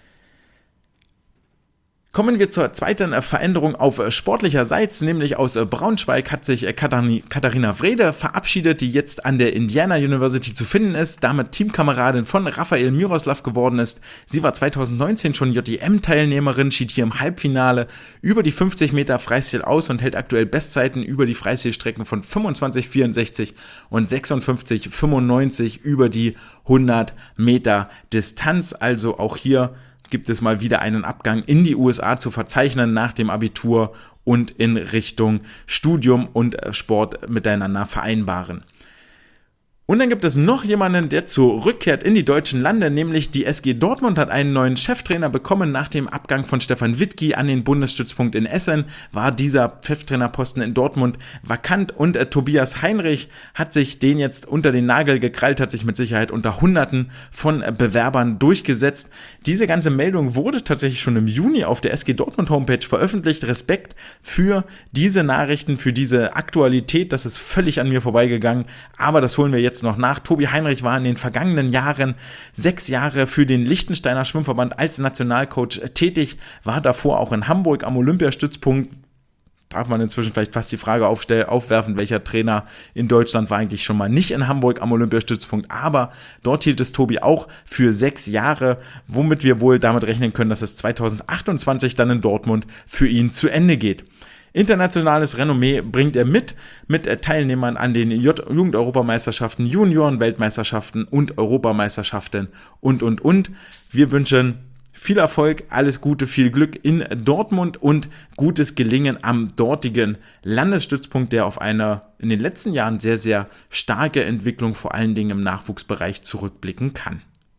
Kommen wir zur zweiten Veränderung auf sportlicherseits, nämlich aus Braunschweig hat sich Katharina Wrede verabschiedet, die jetzt an der Indiana University zu finden ist, damit Teamkameradin von Rafael Miroslav geworden ist. Sie war zweitausendneunzehn schon J D M-Teilnehmerin, schied hier im Halbfinale über die fünfzig Meter Freistil aus und hält aktuell Bestzeiten über die Freistilstrecken von fünfundzwanzig vierundsechzig und sechsundfünfzig fünfundneunzig über die hundert Meter Distanz. Also auch hier gibt es mal wieder einen Abgang in die U S A zu verzeichnen nach dem Abitur und in Richtung Studium und Sport miteinander vereinbaren. Und dann gibt es noch jemanden, der zurückkehrt in die deutschen Lande, nämlich die S G Dortmund hat einen neuen Cheftrainer bekommen. Nach dem Abgang von Stefan Wittke an den Bundesstützpunkt in Essen war dieser Cheftrainerposten in Dortmund vakant, und äh, Tobias Heinrich hat sich den jetzt unter den Nagel gekrallt, hat sich mit Sicherheit unter Hunderten von äh, Bewerbern durchgesetzt. Diese ganze Meldung wurde tatsächlich schon im Juni auf der S G Dortmund Homepage veröffentlicht. Respekt für diese Nachrichten, für diese Aktualität, das ist völlig an mir vorbeigegangen, aber das holen wir jetzt noch nach. Tobi Heinrich war in den vergangenen Jahren sechs Jahre für den Liechtensteiner Schwimmverband als Nationalcoach tätig, war davor auch in Hamburg am Olympiastützpunkt. Darf man inzwischen vielleicht fast die Frage aufstell, aufwerfen, welcher Trainer in Deutschland war eigentlich schon mal nicht in Hamburg am Olympiastützpunkt, aber dort hielt es Tobi auch für sechs Jahre, womit wir wohl damit rechnen können, dass es zweitausendachtundzwanzig dann in Dortmund für ihn zu Ende geht. Internationales Renommee bringt er mit, mit Teilnehmern an den Jugend-Europameisterschaften, Junioren-Weltmeisterschaften und Europameisterschaften und, und, und. Wir wünschen viel Erfolg, alles Gute, viel Glück in Dortmund und gutes Gelingen am dortigen Landesstützpunkt, der auf eine in den letzten Jahren sehr, sehr starke Entwicklung, vor allen Dingen im Nachwuchsbereich, zurückblicken kann.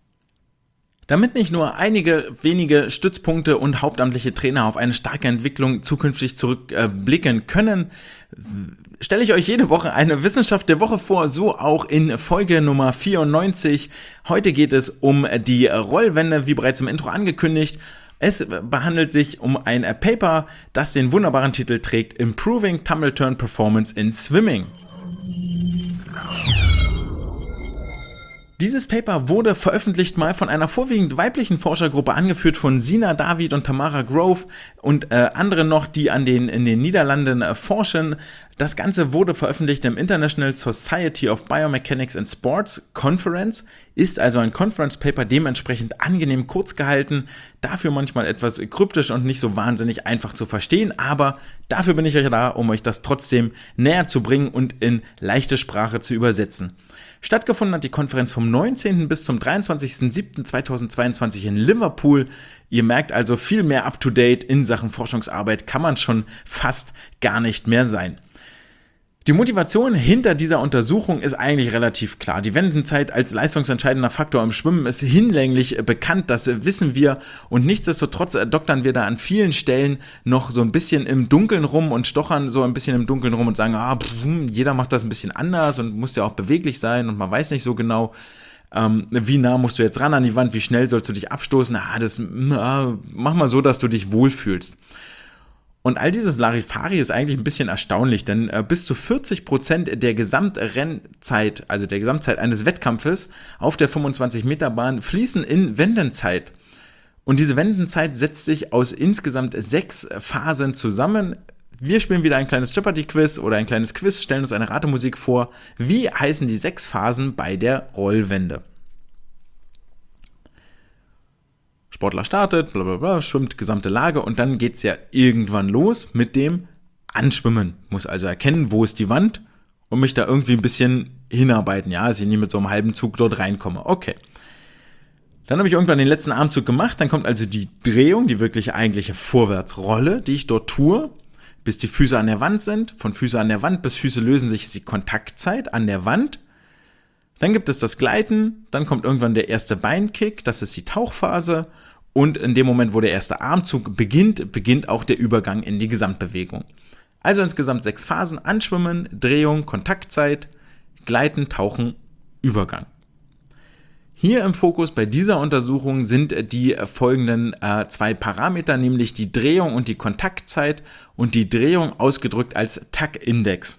Damit nicht nur einige wenige Stützpunkte und hauptamtliche Trainer auf eine starke Entwicklung zukünftig zurückblicken können, stelle ich euch jede Woche eine Wissenschaft der Woche vor, so auch in Folge Nummer vierundneunzig. Heute geht es um die Rollwände, wie bereits im Intro angekündigt. Es behandelt sich um ein Paper, das den wunderbaren Titel trägt: Improving Tumble Turn Performance in Swimming. Dieses Paper wurde veröffentlicht mal von einer vorwiegend weiblichen Forschergruppe, angeführt von Sina David und Tamara Grove und äh, anderen noch, die an den, in den Niederlanden äh, forschen. Das Ganze wurde veröffentlicht im International Society of Biomechanics and Sports Conference, ist also ein Conference Paper, dementsprechend angenehm kurz gehalten, dafür manchmal etwas kryptisch und nicht so wahnsinnig einfach zu verstehen, aber dafür bin ich euch da, um euch das trotzdem näher zu bringen und in leichte Sprache zu übersetzen. Stattgefunden hat die Konferenz vom neunzehnten bis zum dreiundzwanzigsten siebten zweitausendzweiundzwanzig in Liverpool. Ihr merkt also, viel mehr up-to-date in Sachen Forschungsarbeit kann man schon fast gar nicht mehr sein. Die Motivation hinter dieser Untersuchung ist eigentlich relativ klar. Die Wendenzeit als leistungsentscheidender Faktor im Schwimmen ist hinlänglich bekannt, das wissen wir, und nichtsdestotrotz doktern wir da an vielen Stellen noch so ein bisschen im Dunkeln rum und stochern so ein bisschen im Dunkeln rum und sagen, ah, pff, jeder macht das ein bisschen anders und muss ja auch beweglich sein und man weiß nicht so genau, ähm, wie nah musst du jetzt ran an die Wand, wie schnell sollst du dich abstoßen, ah, das ah, mach mal so, dass du dich wohlfühlst. Und all dieses Larifari ist eigentlich ein bisschen erstaunlich, denn äh, bis zu vierzig Prozent der Gesamtrennzeit, also der Gesamtzeit eines Wettkampfes auf der fünfundzwanzig Meter Bahn fließen in Wendenzeit. Und diese Wendenzeit setzt sich aus insgesamt sechs Phasen zusammen. Wir spielen wieder ein kleines Jeopardy-Quiz oder ein kleines Quiz, stellen uns eine Ratemusik vor. Wie heißen die sechs Phasen bei der Rollwende? Sportler startet, bla bla bla, schwimmt gesamte Lage und dann geht es ja irgendwann los mit dem Anschwimmen. Muss also erkennen, wo ist die Wand und mich da irgendwie ein bisschen hinarbeiten, ja, dass ich nicht mit so einem halben Zug dort reinkomme. Okay. Dann habe ich irgendwann den letzten Armzug gemacht, dann kommt also die Drehung, die wirklich eigentliche Vorwärtsrolle, die ich dort tue, bis die Füße an der Wand sind. Von Füße an der Wand bis Füße lösen sich, ist die Kontaktzeit an der Wand. Dann gibt es das Gleiten, dann kommt irgendwann der erste Beinkick, das ist die Tauchphase. Und in dem Moment, wo der erste Armzug beginnt, beginnt auch der Übergang in die Gesamtbewegung. Also insgesamt sechs Phasen: Anschwimmen, Drehung, Kontaktzeit, Gleiten, Tauchen, Übergang. Hier im Fokus bei dieser Untersuchung sind die folgenden äh, zwei Parameter, nämlich die Drehung und die Kontaktzeit und die Drehung ausgedrückt als Tuck-Index.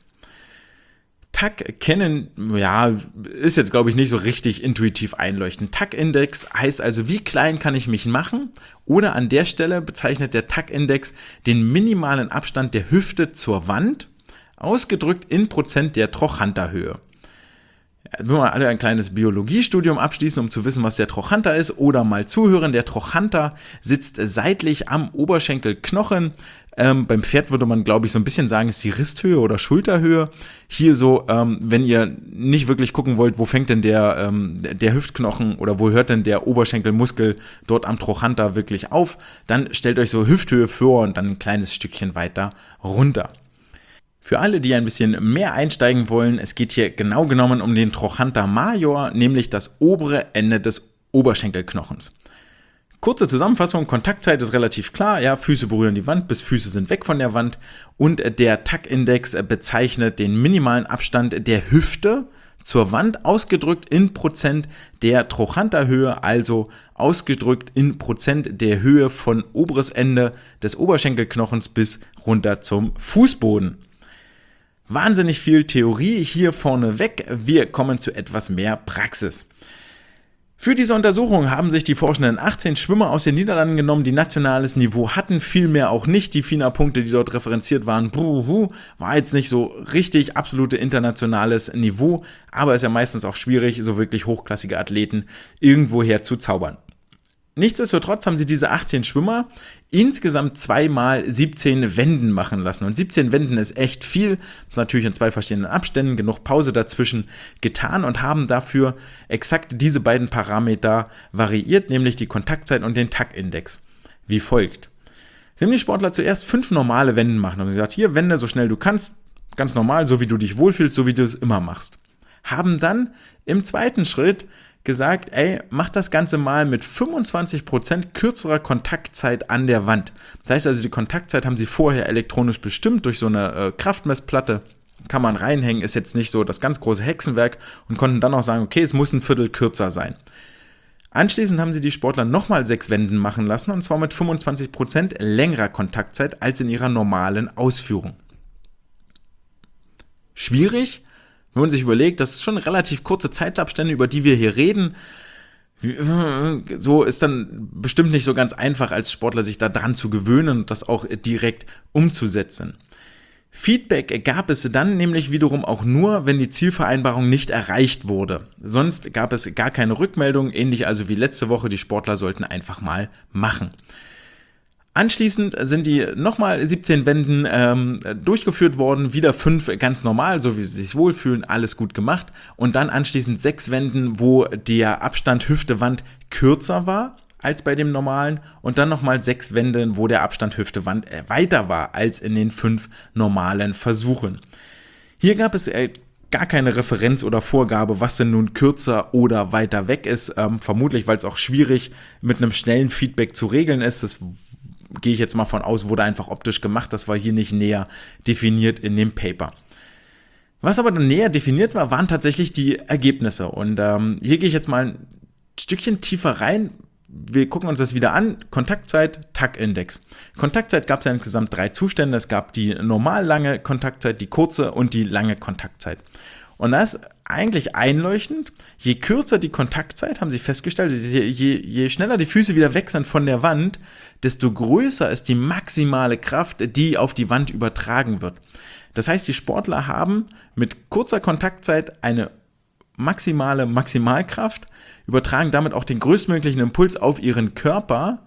Tuck kennen, ja, ist jetzt glaube ich nicht so richtig intuitiv einleuchtend. Tuck-Index heißt also, wie klein kann ich mich machen? Oder an der Stelle bezeichnet der Tuck-Index den minimalen Abstand der Hüfte zur Wand, ausgedrückt in Prozent der Trochanterhöhe. Wenn wir alle ein kleines Biologiestudium abschließen, um zu wissen, was der Trochanter ist, oder mal zuhören, der Trochanter sitzt seitlich am Oberschenkelknochen. Ähm, beim Pferd würde man, glaube ich, so ein bisschen sagen, ist die Risthöhe oder Schulterhöhe. Hier so, ähm, wenn ihr nicht wirklich gucken wollt, wo fängt denn der, ähm, der Hüftknochen oder wo hört denn der Oberschenkelmuskel dort am Trochanter wirklich auf, dann stellt euch so Hüfthöhe vor und dann ein kleines Stückchen weiter runter. Für alle, die ein bisschen mehr einsteigen wollen, es geht hier genau genommen um den Trochanter major, nämlich das obere Ende des Oberschenkelknochens. Kurze Zusammenfassung: Kontaktzeit ist relativ klar, ja, Füße berühren die Wand, bis Füße sind weg von der Wand, und der Tuck-Index bezeichnet den minimalen Abstand der Hüfte zur Wand, ausgedrückt in Prozent der Trochanterhöhe, also ausgedrückt in Prozent der Höhe von oberes Ende des Oberschenkelknochens bis runter zum Fußboden. Wahnsinnig viel Theorie hier vorneweg, wir kommen zu etwas mehr Praxis. Für diese Untersuchung haben sich die Forschenden achtzehn Schwimmer aus den Niederlanden genommen, die nationales Niveau hatten, vielmehr auch nicht. Die F I N A-Punkte, die dort referenziert waren, buhu, war jetzt nicht so richtig absolute internationales Niveau, aber es ist ja meistens auch schwierig, so wirklich hochklassige Athleten irgendwoher zu zaubern. Nichtsdestotrotz haben sie diese achtzehn Schwimmer insgesamt zweimal siebzehn Wenden machen lassen. Und siebzehn Wenden ist echt viel. Das ist natürlich in zwei verschiedenen Abständen, genug Pause dazwischen getan, und haben dafür exakt diese beiden Parameter variiert, nämlich die Kontaktzeit und den Tuck-Index. Wie folgt. Wir haben die Sportler zuerst fünf normale Wenden machen. Haben sie gesagt, hier, wende so schnell du kannst, ganz normal, so wie du dich wohlfühlst, so wie du es immer machst. Haben dann im zweiten Schritt gesagt, ey, mach das Ganze mal mit fünfundzwanzig Prozent kürzerer Kontaktzeit an der Wand. Das heißt also, die Kontaktzeit haben sie vorher elektronisch bestimmt durch so eine äh, Kraftmessplatte. Kann man reinhängen, ist jetzt nicht so das ganz große Hexenwerk, und konnten dann auch sagen, okay, es muss ein Viertel kürzer sein. Anschließend haben sie die Sportler nochmal sechs Wenden machen lassen, und zwar mit fünfundzwanzig Prozent längerer Kontaktzeit als in ihrer normalen Ausführung. Schwierig? Wenn man sich überlegt, das ist schon relativ kurze Zeitabstände, über die wir hier reden. So ist dann bestimmt nicht so ganz einfach als Sportler, sich da dran zu gewöhnen und das auch direkt umzusetzen. Feedback gab es dann nämlich wiederum auch nur, wenn die Zielvereinbarung nicht erreicht wurde. Sonst gab es gar keine Rückmeldung, ähnlich also wie letzte Woche, die Sportler sollten einfach mal machen. Anschließend sind die nochmal siebzehn Wänden ähm, durchgeführt worden, wieder fünf ganz normal, so wie sie sich wohlfühlen, alles gut gemacht. Und dann anschließend sechs Wänden, wo der Abstand Hüfte-Wand kürzer war als bei dem normalen. Und dann nochmal sechs Wände, wo der Abstand Hüfte-Wand weiter war als in den fünf normalen Versuchen. Hier gab es äh, gar keine Referenz oder Vorgabe, was denn nun kürzer oder weiter weg ist. Ähm, vermutlich, weil es auch schwierig mit einem schnellen Feedback zu regeln ist. Das gehe ich jetzt mal von aus, wurde einfach optisch gemacht. Das war hier nicht näher definiert in dem Paper. Was aber dann näher definiert war, waren tatsächlich die Ergebnisse. Und ähm, hier gehe ich jetzt mal ein Stückchen tiefer rein. Wir gucken uns das wieder an. Kontaktzeit, Tag-Index. Kontaktzeit gab es ja insgesamt drei Zustände. Es gab die normal lange Kontaktzeit, die kurze und die lange Kontaktzeit. Und das ist eigentlich einleuchtend. Je kürzer die Kontaktzeit, haben sie festgestellt, je, je, je schneller die Füße wieder weg sind von der Wand, desto größer ist die maximale Kraft, die auf die Wand übertragen wird. Das heißt, die Sportler haben mit kurzer Kontaktzeit eine maximale Maximalkraft, übertragen damit auch den größtmöglichen Impuls auf ihren Körper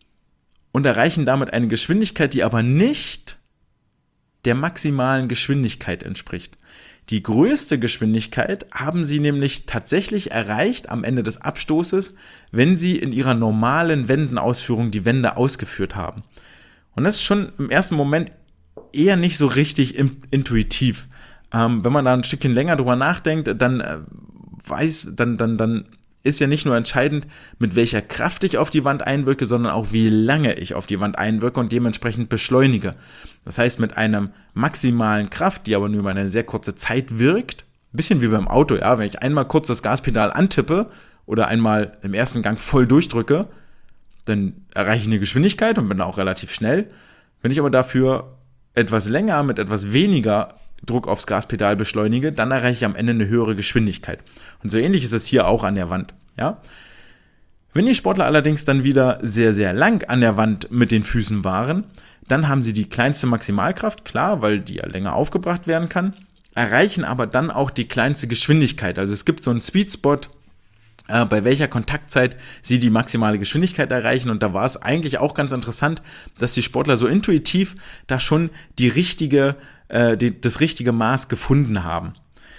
und erreichen damit eine Geschwindigkeit, die aber nicht der maximalen Geschwindigkeit entspricht. Die größte Geschwindigkeit haben sie nämlich tatsächlich erreicht am Ende des Abstoßes, wenn sie in ihrer normalen Wendenausführung die Wände ausgeführt haben. Und das ist schon im ersten Moment eher nicht so richtig intuitiv. Ähm, wenn man da ein Stückchen länger drüber nachdenkt, dann äh, weiß, dann, dann, dann ist ja nicht nur entscheidend, mit welcher Kraft ich auf die Wand einwirke, sondern auch wie lange ich auf die Wand einwirke und dementsprechend beschleunige. Das heißt, mit einer maximalen Kraft, die aber nur über eine sehr kurze Zeit wirkt, ein bisschen wie beim Auto, ja, wenn ich einmal kurz das Gaspedal antippe oder einmal im ersten Gang voll durchdrücke, dann erreiche ich eine Geschwindigkeit und bin auch relativ schnell. Wenn ich aber dafür etwas länger mit etwas weniger Druck aufs Gaspedal beschleunige, dann erreiche ich am Ende eine höhere Geschwindigkeit. Und so ähnlich ist es hier auch an der Wand. Ja? Wenn die Sportler allerdings dann wieder sehr, sehr lang an der Wand mit den Füßen waren, dann haben sie die kleinste Maximalkraft, klar, weil die ja länger aufgebracht werden kann, erreichen aber dann auch die kleinste Geschwindigkeit. Also es gibt so einen Sweet Spot, äh, bei welcher Kontaktzeit sie die maximale Geschwindigkeit erreichen. Und da war es eigentlich auch ganz interessant, dass die Sportler so intuitiv da schon die richtige Die, das richtige Maß gefunden haben.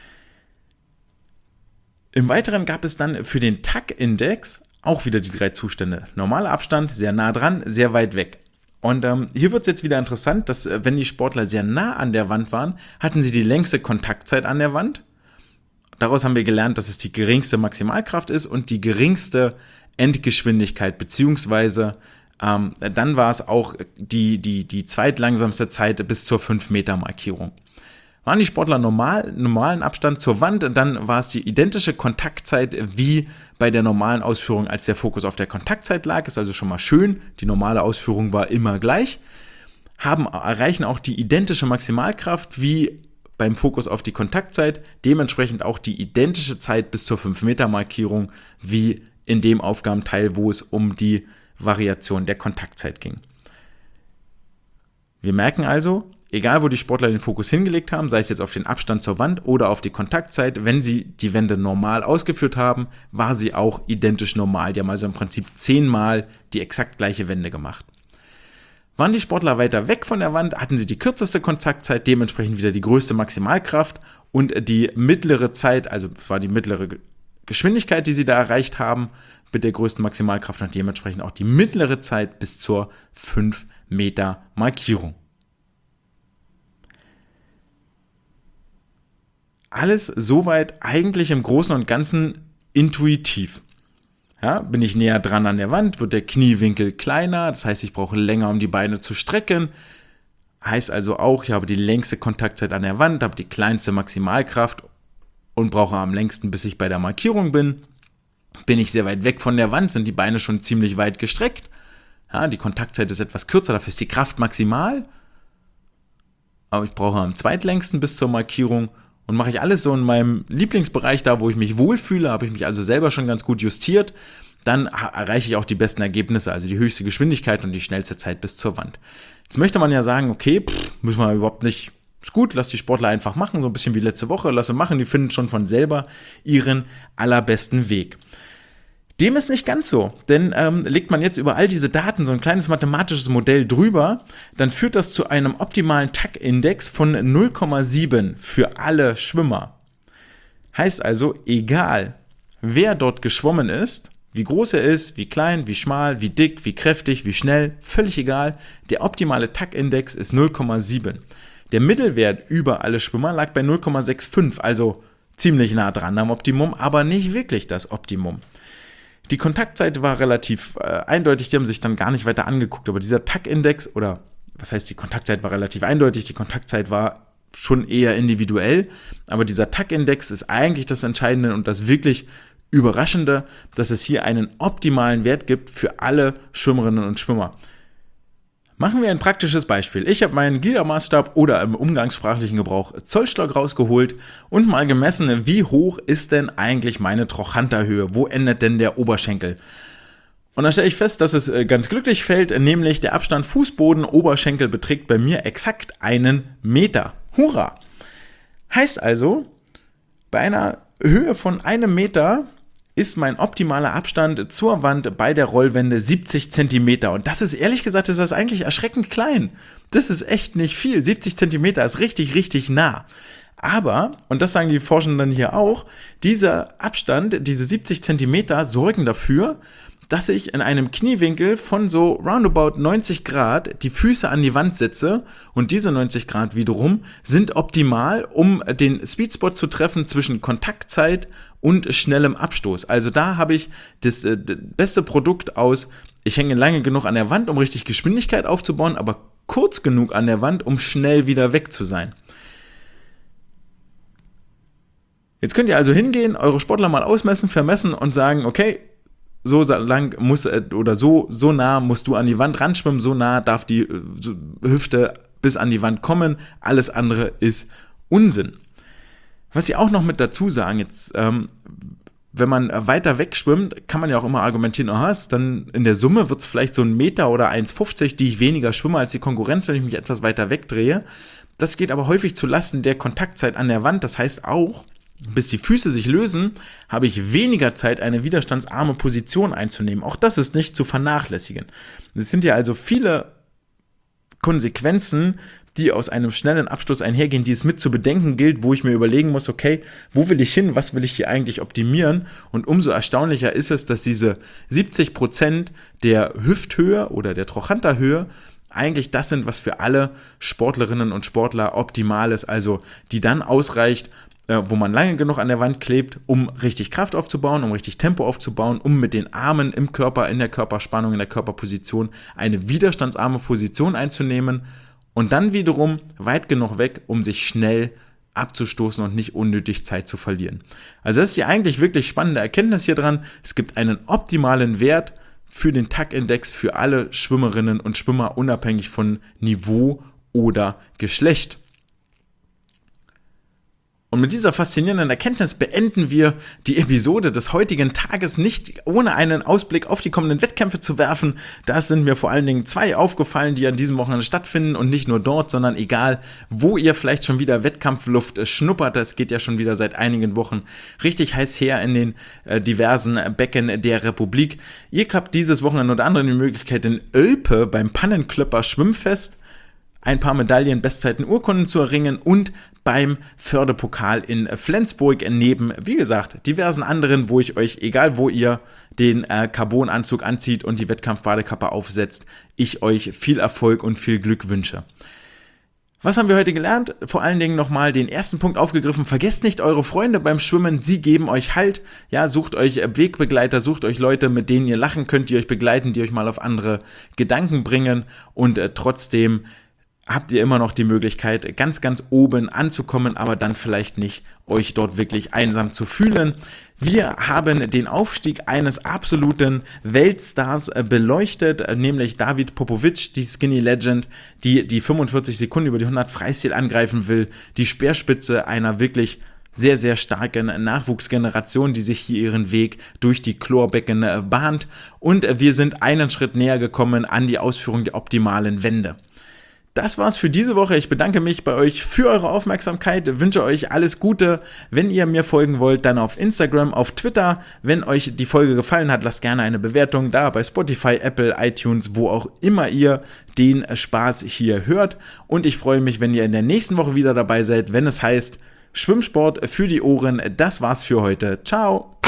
Im Weiteren gab es dann für den Tag-Index auch wieder die drei Zustände. Normaler Abstand, sehr nah dran, sehr weit weg. Und ähm, hier wird es jetzt wieder interessant, dass wenn die Sportler sehr nah an der Wand waren, hatten sie die längste Kontaktzeit an der Wand. Daraus haben wir gelernt, dass es die geringste Maximalkraft ist und die geringste Endgeschwindigkeit, beziehungsweise Ähm, dann war es auch die, die, die zweitlangsamste Zeit bis zur fünf Meter Markierung. Waren die Sportler normal, normalen Abstand zur Wand, dann war es die identische Kontaktzeit wie bei der normalen Ausführung, als der Fokus auf der Kontaktzeit lag. Ist also schon mal schön, die normale Ausführung war immer gleich. Haben, erreichen auch die identische Maximalkraft wie beim Fokus auf die Kontaktzeit, dementsprechend auch die identische Zeit bis zur fünf Meter Markierung wie in dem Aufgabenteil, wo es um die Variation der Kontaktzeit ging. Wir merken also, egal wo die Sportler den Fokus hingelegt haben, sei es jetzt auf den Abstand zur Wand oder auf die Kontaktzeit, wenn sie die Wände normal ausgeführt haben, war sie auch identisch normal. Die haben also im Prinzip zehnmal die exakt gleiche Wende gemacht. Waren die Sportler weiter weg von der Wand, hatten sie die kürzeste Kontaktzeit, dementsprechend wieder die größte Maximalkraft und die mittlere Zeit, also war die mittlere Geschwindigkeit, die sie da erreicht haben, mit der größten Maximalkraft und dementsprechend auch die mittlere Zeit bis zur fünf Meter Markierung. Alles soweit eigentlich im Großen und Ganzen intuitiv. Ja, bin ich näher dran an der Wand, wird der Kniewinkel kleiner, das heißt, ich brauche länger, um die Beine zu strecken. Heißt also auch, ich habe die längste Kontaktzeit an der Wand, habe die kleinste Maximalkraft und brauche am längsten, bis ich bei der Markierung bin. Bin ich sehr weit weg von der Wand, sind die Beine schon ziemlich weit gestreckt. Ja, die Kontaktzeit ist etwas kürzer, dafür ist die Kraft maximal. Aber ich brauche am zweitlängsten bis zur Markierung und mache ich alles so in meinem Lieblingsbereich, da wo ich mich wohlfühle, habe ich mich also selber schon ganz gut justiert. Dann erreiche ich auch die besten Ergebnisse, also die höchste Geschwindigkeit und die schnellste Zeit bis zur Wand. Jetzt möchte man ja sagen, okay, pff, müssen wir überhaupt nicht, ist gut, lass die Sportler einfach machen, so ein bisschen wie letzte Woche, lass sie machen, die finden schon von selber ihren allerbesten Weg. Dem ist nicht ganz so, denn ähm, legt man jetzt über all diese Daten so ein kleines mathematisches Modell drüber, dann führt das zu einem optimalen T A C-Index von null Komma sieben für alle Schwimmer. Heißt also, egal wer dort geschwommen ist, wie groß er ist, wie klein, wie schmal, wie dick, wie kräftig, wie schnell, völlig egal, der optimale T A C-Index ist null Komma sieben. Der Mittelwert über alle Schwimmer lag bei null Komma fünfundsechzig, also ziemlich nah dran am Optimum, aber nicht wirklich das Optimum. Die Kontaktzeit war relativ äh, eindeutig, die haben sich dann gar nicht weiter angeguckt, aber dieser T A C-Index, oder was heißt die Kontaktzeit war relativ eindeutig, die Kontaktzeit war schon eher individuell, aber dieser T A C-Index ist eigentlich das Entscheidende und das wirklich Überraschende, dass es hier einen optimalen Wert gibt für alle Schwimmerinnen und Schwimmer. Machen wir ein praktisches Beispiel. Ich habe meinen Gliedermaßstab oder im umgangssprachlichen Gebrauch Zollstock rausgeholt und mal gemessen, wie hoch ist denn eigentlich meine Trochanterhöhe? Wo endet denn der Oberschenkel? Und da stelle ich fest, dass es ganz glücklich fällt, nämlich der Abstand Fußboden-Oberschenkel beträgt bei mir exakt einen Meter. Hurra! Heißt also, bei einer Höhe von einem Meter ist mein optimaler Abstand zur Wand bei der Rollwände siebzig Zentimeter. Und das ist, ehrlich gesagt, ist das eigentlich erschreckend klein. Das ist echt nicht viel. siebzig Zentimeter ist richtig, richtig nah. Aber, und das sagen die Forschenden hier auch, dieser Abstand, diese siebzig Zentimeter sorgen dafür, dass ich in einem Kniewinkel von so roundabout neunzig Grad die Füße an die Wand setze und diese neunzig Grad wiederum sind optimal, um den Sweetspot zu treffen zwischen Kontaktzeit und schnellem Abstoß. Also da habe ich das, äh, das beste Produkt aus, ich hänge lange genug an der Wand, um richtig Geschwindigkeit aufzubauen, aber kurz genug an der Wand, um schnell wieder weg zu sein. Jetzt könnt ihr also hingehen, eure Sportler mal ausmessen, vermessen und sagen, okay, so lang muss oder so so nah musst du an die Wand ranschwimmen, so nah darf die so, Hüfte bis an die Wand kommen, alles andere ist Unsinn. Was sie auch noch mit dazu sagen, jetzt, ähm, wenn man weiter weg schwimmt, kann man ja auch immer argumentieren, aha, dann in der Summe wird es vielleicht so ein Meter oder eins Komma fünfzig, die ich weniger schwimme als die Konkurrenz, wenn ich mich etwas weiter wegdrehe. Das geht aber häufig zu Lasten der Kontaktzeit an der Wand, das heißt auch, bis die Füße sich lösen, habe ich weniger Zeit, eine widerstandsarme Position einzunehmen. Auch das ist nicht zu vernachlässigen. Es sind ja also viele Konsequenzen, die aus einem schnellen Abstoß einhergehen, die es mit zu bedenken gilt, wo ich mir überlegen muss, okay, wo will ich hin, was will ich hier eigentlich optimieren? Und umso erstaunlicher ist es, dass diese siebzig Prozent der Hüfthöhe oder der Trochanterhöhe eigentlich das sind, was für alle Sportlerinnen und Sportler optimal ist, also die dann ausreicht, wo man lange genug an der Wand klebt, um richtig Kraft aufzubauen, um richtig Tempo aufzubauen, um mit den Armen im Körper, in der Körperspannung, in der Körperposition eine widerstandsarme Position einzunehmen und dann wiederum weit genug weg, um sich schnell abzustoßen und nicht unnötig Zeit zu verlieren. Also das ist die eigentlich wirklich spannende Erkenntnis hier dran. Es gibt einen optimalen Wert für den T A C-Index für alle Schwimmerinnen und Schwimmer, unabhängig von Niveau oder Geschlecht. Und mit dieser faszinierenden Erkenntnis beenden wir die Episode des heutigen Tages nicht ohne einen Ausblick auf die kommenden Wettkämpfe zu werfen. Da sind mir vor allen Dingen zwei aufgefallen, die an diesem Wochenende stattfinden und nicht nur dort, sondern egal, wo ihr vielleicht schon wieder Wettkampfluft schnuppert. Das geht ja schon wieder seit einigen Wochen richtig heiß her in den äh, diversen Becken der Republik. Ihr habt dieses Wochenende unter anderem die Möglichkeit in Ölpe beim Pannenklöpper Schwimmfest ein paar Medaillen, Bestzeiten, Urkunden zu erringen und beim Förderpokal in Flensburg neben, wie gesagt, diversen anderen, wo ich euch, egal wo ihr den äh, Carbon-Anzug anzieht und die Wettkampf-Badekappe aufsetzt, ich euch viel Erfolg und viel Glück wünsche. Was haben wir heute gelernt? Vor allen Dingen nochmal den ersten Punkt aufgegriffen. Vergesst nicht eure Freunde beim Schwimmen, sie geben euch Halt. Ja, sucht euch Wegbegleiter, sucht euch Leute, mit denen ihr lachen könnt, die euch begleiten, die euch mal auf andere Gedanken bringen und äh, trotzdem habt ihr immer noch die Möglichkeit, ganz, ganz oben anzukommen, aber dann vielleicht nicht euch dort wirklich einsam zu fühlen. Wir haben den Aufstieg eines absoluten Weltstars beleuchtet, nämlich David Popovic, die Skinny Legend, die die fünfundvierzig Sekunden über die hundert Freistil angreifen will, die Speerspitze einer wirklich sehr, sehr starken Nachwuchsgeneration, die sich hier ihren Weg durch die Chlorbecken bahnt. Und wir sind einen Schritt näher gekommen an die Ausführung der optimalen Wände. Das war's für diese Woche. Ich bedanke mich bei euch für eure Aufmerksamkeit, wünsche euch alles Gute. Wenn ihr mir folgen wollt, dann auf Instagram, auf Twitter. Wenn euch die Folge gefallen hat, lasst gerne eine Bewertung da bei Spotify, Apple, iTunes, wo auch immer ihr den Spaß hier hört. Und ich freue mich, wenn ihr in der nächsten Woche wieder dabei seid, wenn es heißt Schwimmsport für die Ohren. Das war's für heute. Ciao!